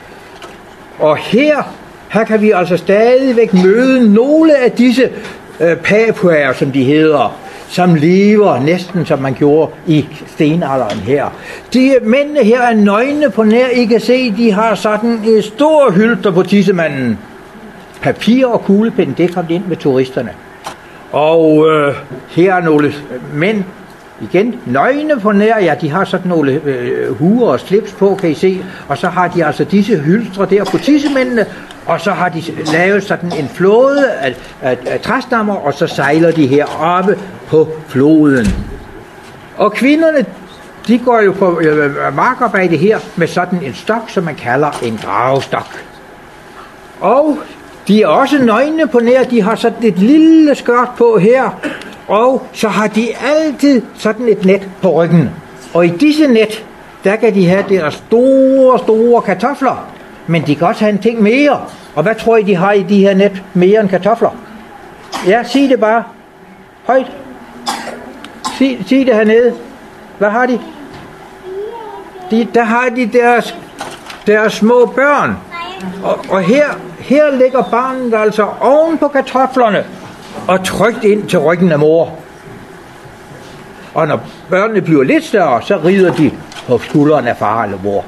Og her, her kan vi altså stadigvæk møde nogle af disse øh, papuaer, som de hedder, som lever næsten som man gjorde i stenalderen her. De mændene her er nøgne på nær. I kan se, de har sådan en stor hylter på tissemanden. Papir og kuglepen, det kom ind med turisterne. Og øh, her er nogle mænd, igen, nøgne på nær, ja, de har sådan nogle øh, huer og slips på, kan I se, og så har de altså disse hylstre der på tissemændene, og så har de lavet sådan en flåde af, af, af træstammer, og så sejler de her oppe på floden. Og kvinderne, de går jo på øh, markarbejde her med sådan en stok, som man kalder en dragestok. Og de er også nøgne på nær, de har sådan et lille skørt på her, og så har de altid sådan et net på ryggen. Og i disse net, der kan de have deres store, store kartofler. Men de kan også have en ting mere. Og hvad tror I, de har i de her net mere end kartofler? Ja, sig det bare. Højt. Sig, sig det hernede. Hvad har de? de der har de deres, deres små børn. Og, og her, her ligger barnet altså oven på kartoflerne og trykt ind til ryggen af mor. Og når børnene bliver lidt større, så rider de på skulderen af far eller mor.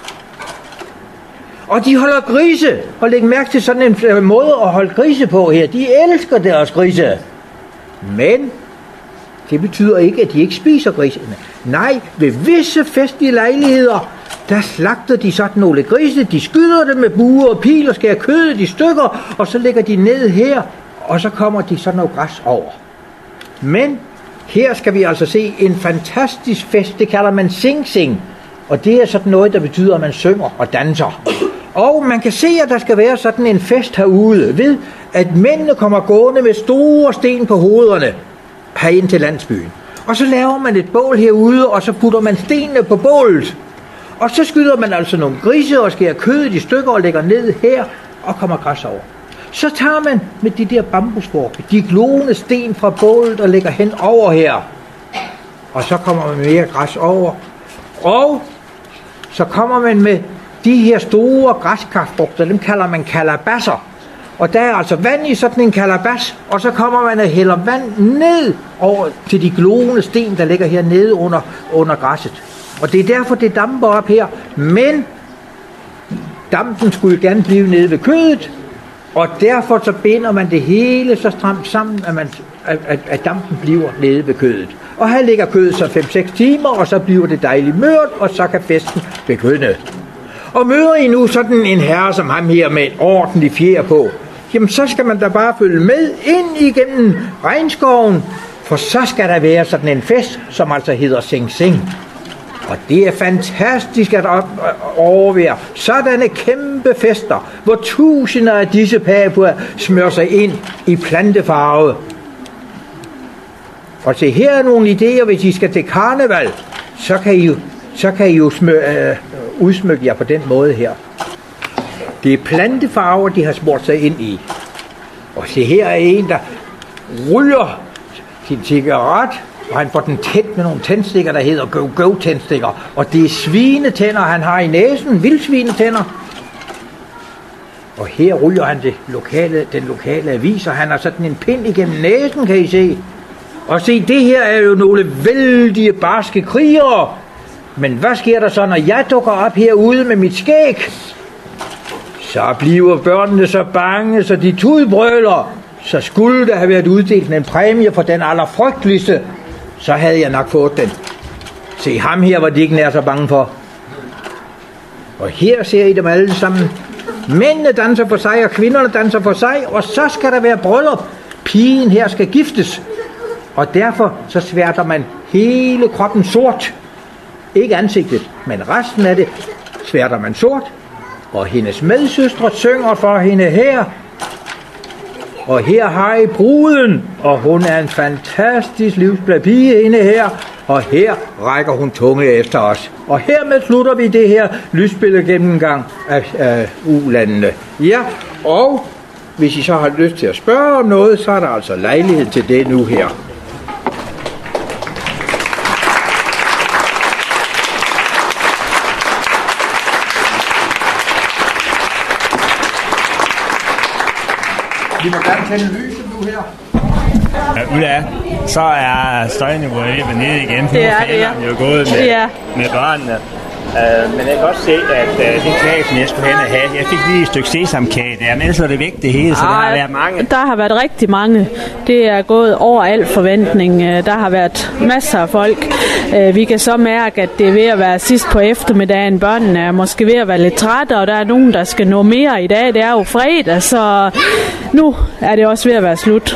Og de holder grise. Og læg mærke til sådan en måde at holde grise på her. De elsker deres grise. Men det betyder ikke, at de ikke spiser grisene. Nej, ved visse festlige lejligheder, der slagter de sådan nogle grise. De skyder dem med buer og pil og skærer kødet i stykker. Og så lægger de ned her. Og så kommer de sådan noget græs over. Men her skal vi altså se en fantastisk fest. Det kalder man Sing Sing. Og det er sådan noget, der betyder, at man synger og danser. Og man kan se, at der skal være sådan en fest herude, ved at mændene kommer gående med store sten på hovederne herind til landsbyen. Og så laver man et bål herude, og så putter man stenene på bålet. Og så skyder man altså nogle grise og skærer kødet i stykker og lægger ned her og kommer græs over. Så tager man med de der bambusforke, de glående sten fra bålet og lægger hen over her. Og så kommer man mere græs over. Og så kommer man med de her store græskarfrugter, dem kalder man kalabasser. Og der er altså vand i sådan en kalabas, og så kommer man og hælder vand ned over til de glående sten, der ligger her nede under, under græsset. Og det er derfor, det damper op her. Men dampen skulle gerne blive nede ved kødet, og derfor så binder man det hele så stramt sammen, at, man, at, at, at dampen bliver nede ved kødet. Og her ligger kødet så fem seks timer, og så bliver det dejligt mørt, og så kan festen begynde. Og møder I nu sådan en herre som ham her med et ordentligt fjer på, jamen så skal man da bare følge med ind igennem regnskoven, for så skal der være sådan en fest, som altså hedder Sing Sing. Og det er fantastisk at overvære sådanne kæmpe fester, hvor tusinder af disse papuer smører sig ind i plantefarve. Og se, her er nogle idéer, hvis I skal til karneval, så kan I jo, så kan I jo smør, øh, udsmykke jer på den måde her. Det er plantefarver, de har smurt sig ind i. Og se, her er en, der ryger sin cigaret, og han får den tæt med nogle tændstikker, der hedder go-go-tændstikker. Og det er svinetænder, han har i næsen, vildsvinetænder. Og her ryger han det lokale, den lokale avis, og han har sådan en pind igennem næsen, kan I se. Og se, det her er jo nogle vældige barske krigere. Men hvad sker der så, når jeg dukker op herude med mit skæg? Så bliver børnene så bange, så de tudbrøler. Så skulle der have været uddelt en præmie for den allerfrygteligste, så havde jeg nok fået den. Se, ham her var de ikke nær så bange for. Og her ser I dem alle sammen. Mændene danser for sig, og kvinderne danser for sig, og så skal der være bryllup. Pigen her skal giftes. Og derfor så sværter man hele kroppen sort. Ikke ansigtet, men resten af det sværter man sort. Og hendes medsøstre synger for hende her. Og her har I bruden, og hun er en fantastisk livsglad pige hende her. Og her rækker hun tunge efter os. Og hermed slutter vi det her lysbillede gennemgang af, af ulandene. Ja, og hvis I så har lyst til at spørge om noget, så er der altså lejlighed til det nu her. Vi må gerne tænde lyset nu her.
Ja, Ulla, så er støjniveauet nede igen.
Det er det, ja.
Nu er jo gået med,
ja.
med børnene. Uh, men jeg kan også se, at uh, det kage, som jeg skulle hen og have, jeg fik lige et stykke sesamkage der, men ellers er det væk det hele, så Ej, der har været mange.
Der har været rigtig mange. Det er gået over al forventning. Der har været masser af folk. Vi kan så mærke, at det er ved at være sidst på eftermiddagen. Børnene er måske ved at være lidt trætte, og der er nogen, der skal nå mere i dag. Det er jo fredag, så nu er det også ved at være slut.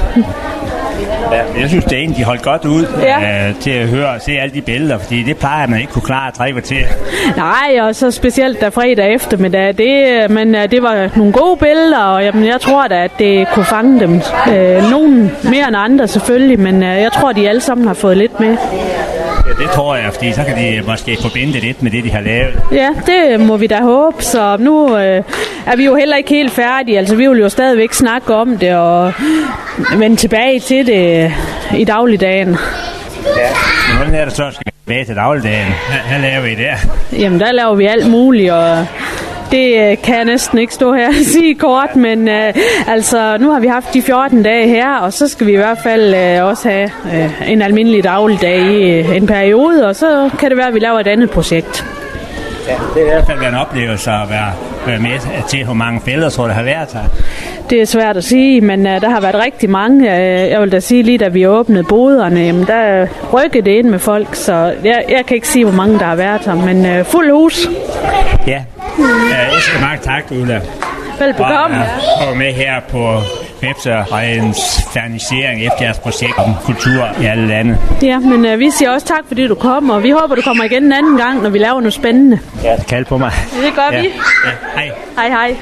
Ja, jeg synes, det er egentlig, de holdt godt ud ja. øh, til at høre og se alle de billeder, fordi det plejer man ikke kunne klare at trække til.
Nej, og så specielt der fredag eftermiddag, det, men det var nogle gode billeder, og jamen, jeg tror da, at det kunne fange dem. Øh, nogen mere end andre selvfølgelig, men øh, jeg tror, de alle sammen har fået lidt med.
Ja, det tror jeg, fordi så kan de måske forbinde lidt med det, de har lavet.
Ja, det må vi da håbe, så nu øh, er vi jo heller ikke helt færdige. Altså, vi vil jo stadigvæk snakke om det og vende tilbage til det i dagligdagen.
Ja, men hvordan er det så, skal tilbage til dagligdagen? Hvad laver I der?
Jamen, der laver vi alt muligt, og det kan jeg næsten ikke stå her og sige kort, men øh, altså, nu har vi haft de fjorten dage her, og så skal vi i hvert fald øh, også have øh, en almindelig dagligdag i øh, en periode, og så kan det være, at vi laver et andet projekt.
Ja, det er i hvert fald en oplevelse at være, være med til, hvor mange fælder, tror der har været her.
Det er svært at sige, men uh, der har været rigtig mange. Uh, jeg vil da sige, lige da vi åbnede boderne, jamen, der rykkede det ind med folk, så jeg, jeg kan ikke sige, hvor mange der har været her, men uh, fuld hus.
Ja, uh, jeg skal mange tak, Ulla.
Velbekomme.
Og uh, med her på Vepserejens fernisering efter jeres projekt om kultur i alle lande.
Ja, men uh, vi siger også tak, fordi du kom, og vi håber, du kommer igen en anden gang, når vi laver noget spændende.
Ja, kald på mig.
Det gør
ja.
vi.
Ja, hej.
Hej, hej.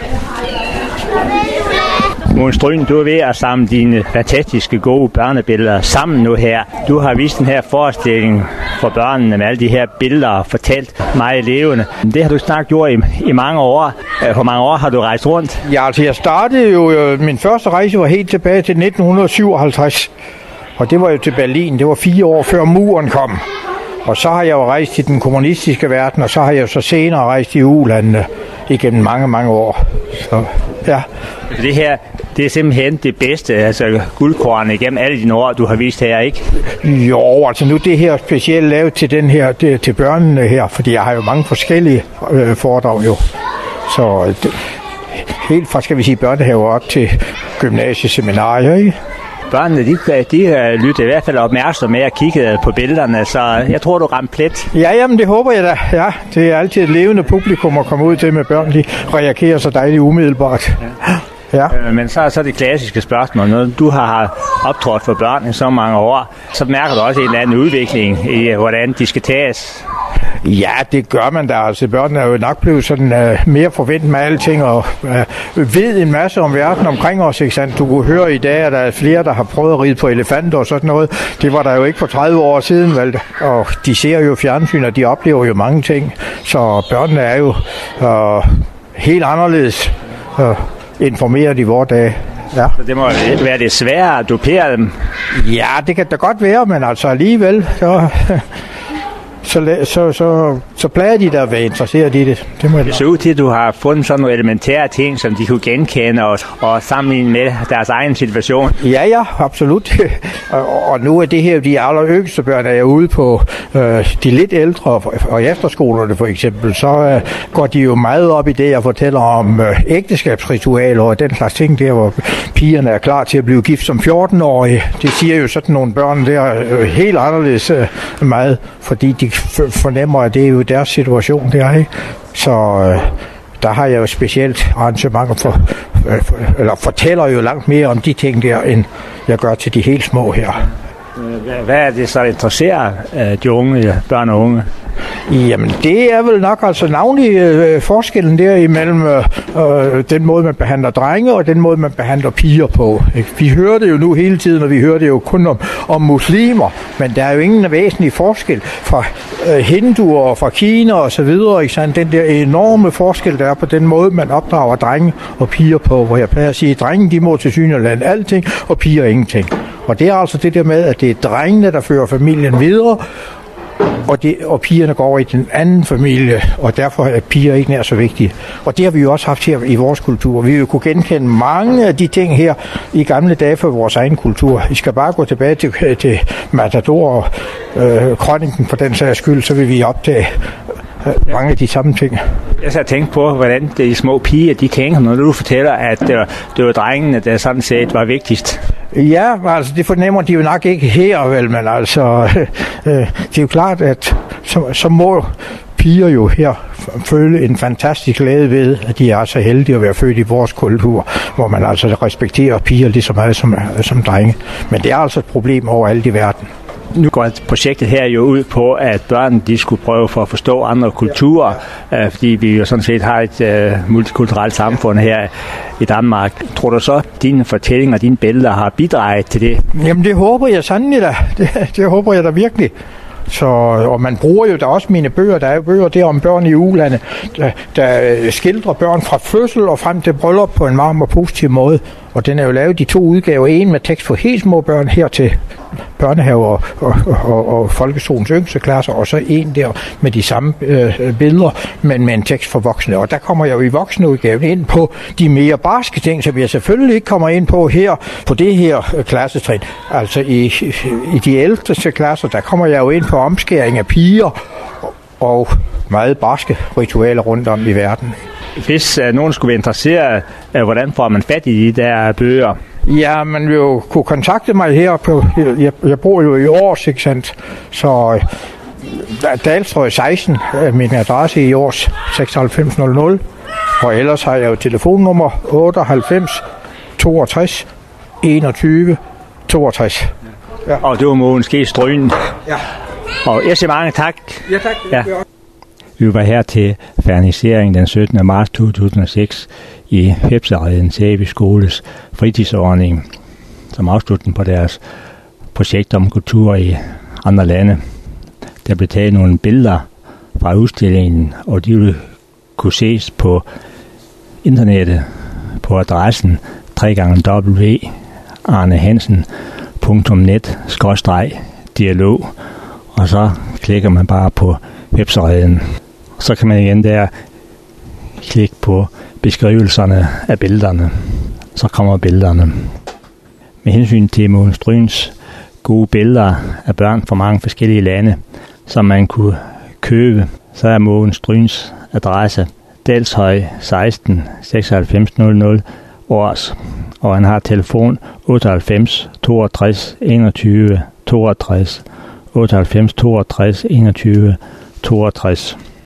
Mogens Stryn, du er ved at samle dine fantastiske gode børnebilleder sammen nu her. Du har vist den her forestilling for børnene med alle de her billeder og fortalt meget levende. Det har du snart gjort i, i mange år. Hvor mange år har du rejst rundt?
Ja, altså jeg startede jo, min første rejse var helt tilbage til nitten syvoghalvtreds. Og det var jo til Berlin. Det var fire år før muren kom. Og så har jeg jo rejst i den kommunistiske verden, og så har jeg så senere rejst i ulandene.
igennem mange, mange år. Så, ja.
Det her, det er simpelthen det bedste, altså guldkorn igennem alle de år, du har vist her, ikke?
Jo, altså nu det her specielt lavet til den her, det, til børnene her, fordi jeg har jo mange forskellige øh, foredrag jo. Så det, helt fra, skal vi sige, børnehaver op til gymnasieseminarier, ikke?
Børnene, de, de lyttede i hvert fald opmærksomt med og kiggede på billederne, så jeg tror, du ramte plet.
Ja, jamen det håber jeg da. Ja, det er altid et levende publikum at komme ud til med børn. De reagerer så dejligt umiddelbart. Ja. Ja.
Men så er så det klassiske spørgsmål. Når du har optrådt for børn i så mange år, så mærker du også en eller anden udvikling i, hvordan de skal tages.
Ja, det gør man da. Altså, børnene er jo nok blevet sådan uh, mere forventet med alting og uh, ved en masse om verden omkring os, ikke sandt? Du kunne høre i dag, at der er flere, der har prøvet at ride på elefanter og sådan noget. Det var der jo ikke for tredive år siden, vel? Og de ser jo fjernsyn, og de oplever jo mange ting. Så børnene er jo uh, helt anderledes uh, informeret i vores dage. Ja.
Så det må være det svære at dupere dem?
Ja, det kan da godt være, men altså alligevel, så... Så, så, så, så plejer de der at være interesseret i det. Det, må
det ser ud til, at du har fundet sådan nogle elementære ting, som de kunne genkende og, og sammenligne med deres egen situation.
Ja, ja, absolut. og, og nu er det her, de aller yngste børn, er jeg ude på øh, de lidt ældre og efterskolerne for eksempel, så øh, går de jo meget op i det, jeg fortæller om øh, ægteskabsritualer og den slags ting der, hvor pigerne er klar til at blive gift som fjorten-årige. Det siger jo sådan nogle børn der øh, helt anderledes øh, meget, fordi de fornemmer, at det er jo deres situation der, ikke? Så øh, der har jeg jo specielt arrangementer for, øh, for, eller fortæller jo langt mere om de ting der, end jeg gør til de helt små her.
Hvad er det, så interesserer øh, de unge, børn og unge?
Jamen, det er vel nok altså navnlig øh, forskellen der imellem øh, øh, den måde, man behandler drenge, og den måde, man behandler piger på. Ikke? Vi hører det jo nu hele tiden, og vi hører det jo kun om, om muslimer, men der er jo ingen væsentlig forskel fra øh, hinduer og fra Kina og så videre. Ikke sandt? Den der enorme forskel, der er på den måde, man opdrager drenge og piger på, hvor jeg plejer at sige, at drenge, de må til synligheden alting, og piger ingenting. Og det er altså det der med, at det er drengene, der fører familien videre, Og, det, og pigerne går over i den anden familie, og derfor er piger ikke nær så vigtige. Og det har vi jo også haft her i vores kultur. Vi vil kunne genkende mange af de ting her i gamle dage for vores egen kultur. Vi skal bare gå tilbage til, til Matador og øh, krønningen for den sags skyld, så vil vi opdage øh, mange af de samme ting.
Jeg har tænkt på, hvordan de små piger, de tænker, når du fortæller, at det var, det var drengene, der sådan set var vigtigst.
Ja, altså det fornemmer de jo nok ikke her, vel, men altså, øh, det er jo klart, at så, så må piger jo her føle en fantastisk glæde ved, at de er så heldige at være født i vores kultur, hvor man altså respekterer piger lige så meget som, som drenge. Men det er altså et problem overalt i verden.
Nu går projektet her jo ud på, at børn de skulle prøve for at forstå andre kulturer, øh, fordi vi jo sådan set har et øh, multikulturelt samfund her i Danmark. Tror du så, at dine fortællinger og dine billeder har bidraget til det?
Jamen det håber jeg sandelig da. Det, det håber jeg da virkelig. Så, og man bruger jo da også mine bøger. Der er jo bøger der om børn i ulande, der, der skildrer børn fra fødsel og frem til bryllup på en varm og positiv måde. Og den er jo lavet i to udgaver. En med tekst for helt små børn her til børnehaver og, og, og, og folkeskolens yngste klasser, og så en der med de samme øh, billeder, men med en tekst for voksne. Og der kommer jeg jo i voksenudgaven ind på de mere barske ting, som jeg selvfølgelig ikke kommer ind på her, på det her øh, klassetrin. Altså i, i de ældste klasser, der kommer jeg jo ind på omskæring af piger og meget barske ritualer rundt om i verden.
Hvis uh, nogen skulle være interesseret, uh, hvordan får man fat i de der bøger?
Ja, man vil jo kunne kontakte mig her på, jeg, jeg bor jo i Års, ikke sandt? Så Dalstrøg seksten er min adresse i Års seksoghalvfems nul nul, og ellers har jeg jo telefonnummer otteoghalvfems toogtres enogtyve toogtres.
Ja. Og det var måske Strøgen.
Ja.
Og jeg siger mange tak.
Ja, tak. Ja.
Vi var her til fernisering den syttende marts to tusind og seks i Hepsereden Sæby Skoles fritidsordning, som afslutning på deres projekt om kultur i andre lande. Der blev taget nogle billeder fra udstillingen, og de vil kunne ses på internettet på adressen w w w punktum arnehansen punktum net skråstreg dialog, og så klikker man bare på Hepsereden. Så kan man igen der klik på beskrivelserne af billederne. Så kommer billederne. Med hensyn til Mogens Stryhns gode billeder af børn fra mange forskellige lande, som man kunne købe, så er Mogens Stryhns adresse Dalshøj seksten seksoghalvfems nul nul Års, og han har telefon otteoghalvfems toogtres enogtyve toogtres otteoghalvfems toogtres enogtyve toogtres.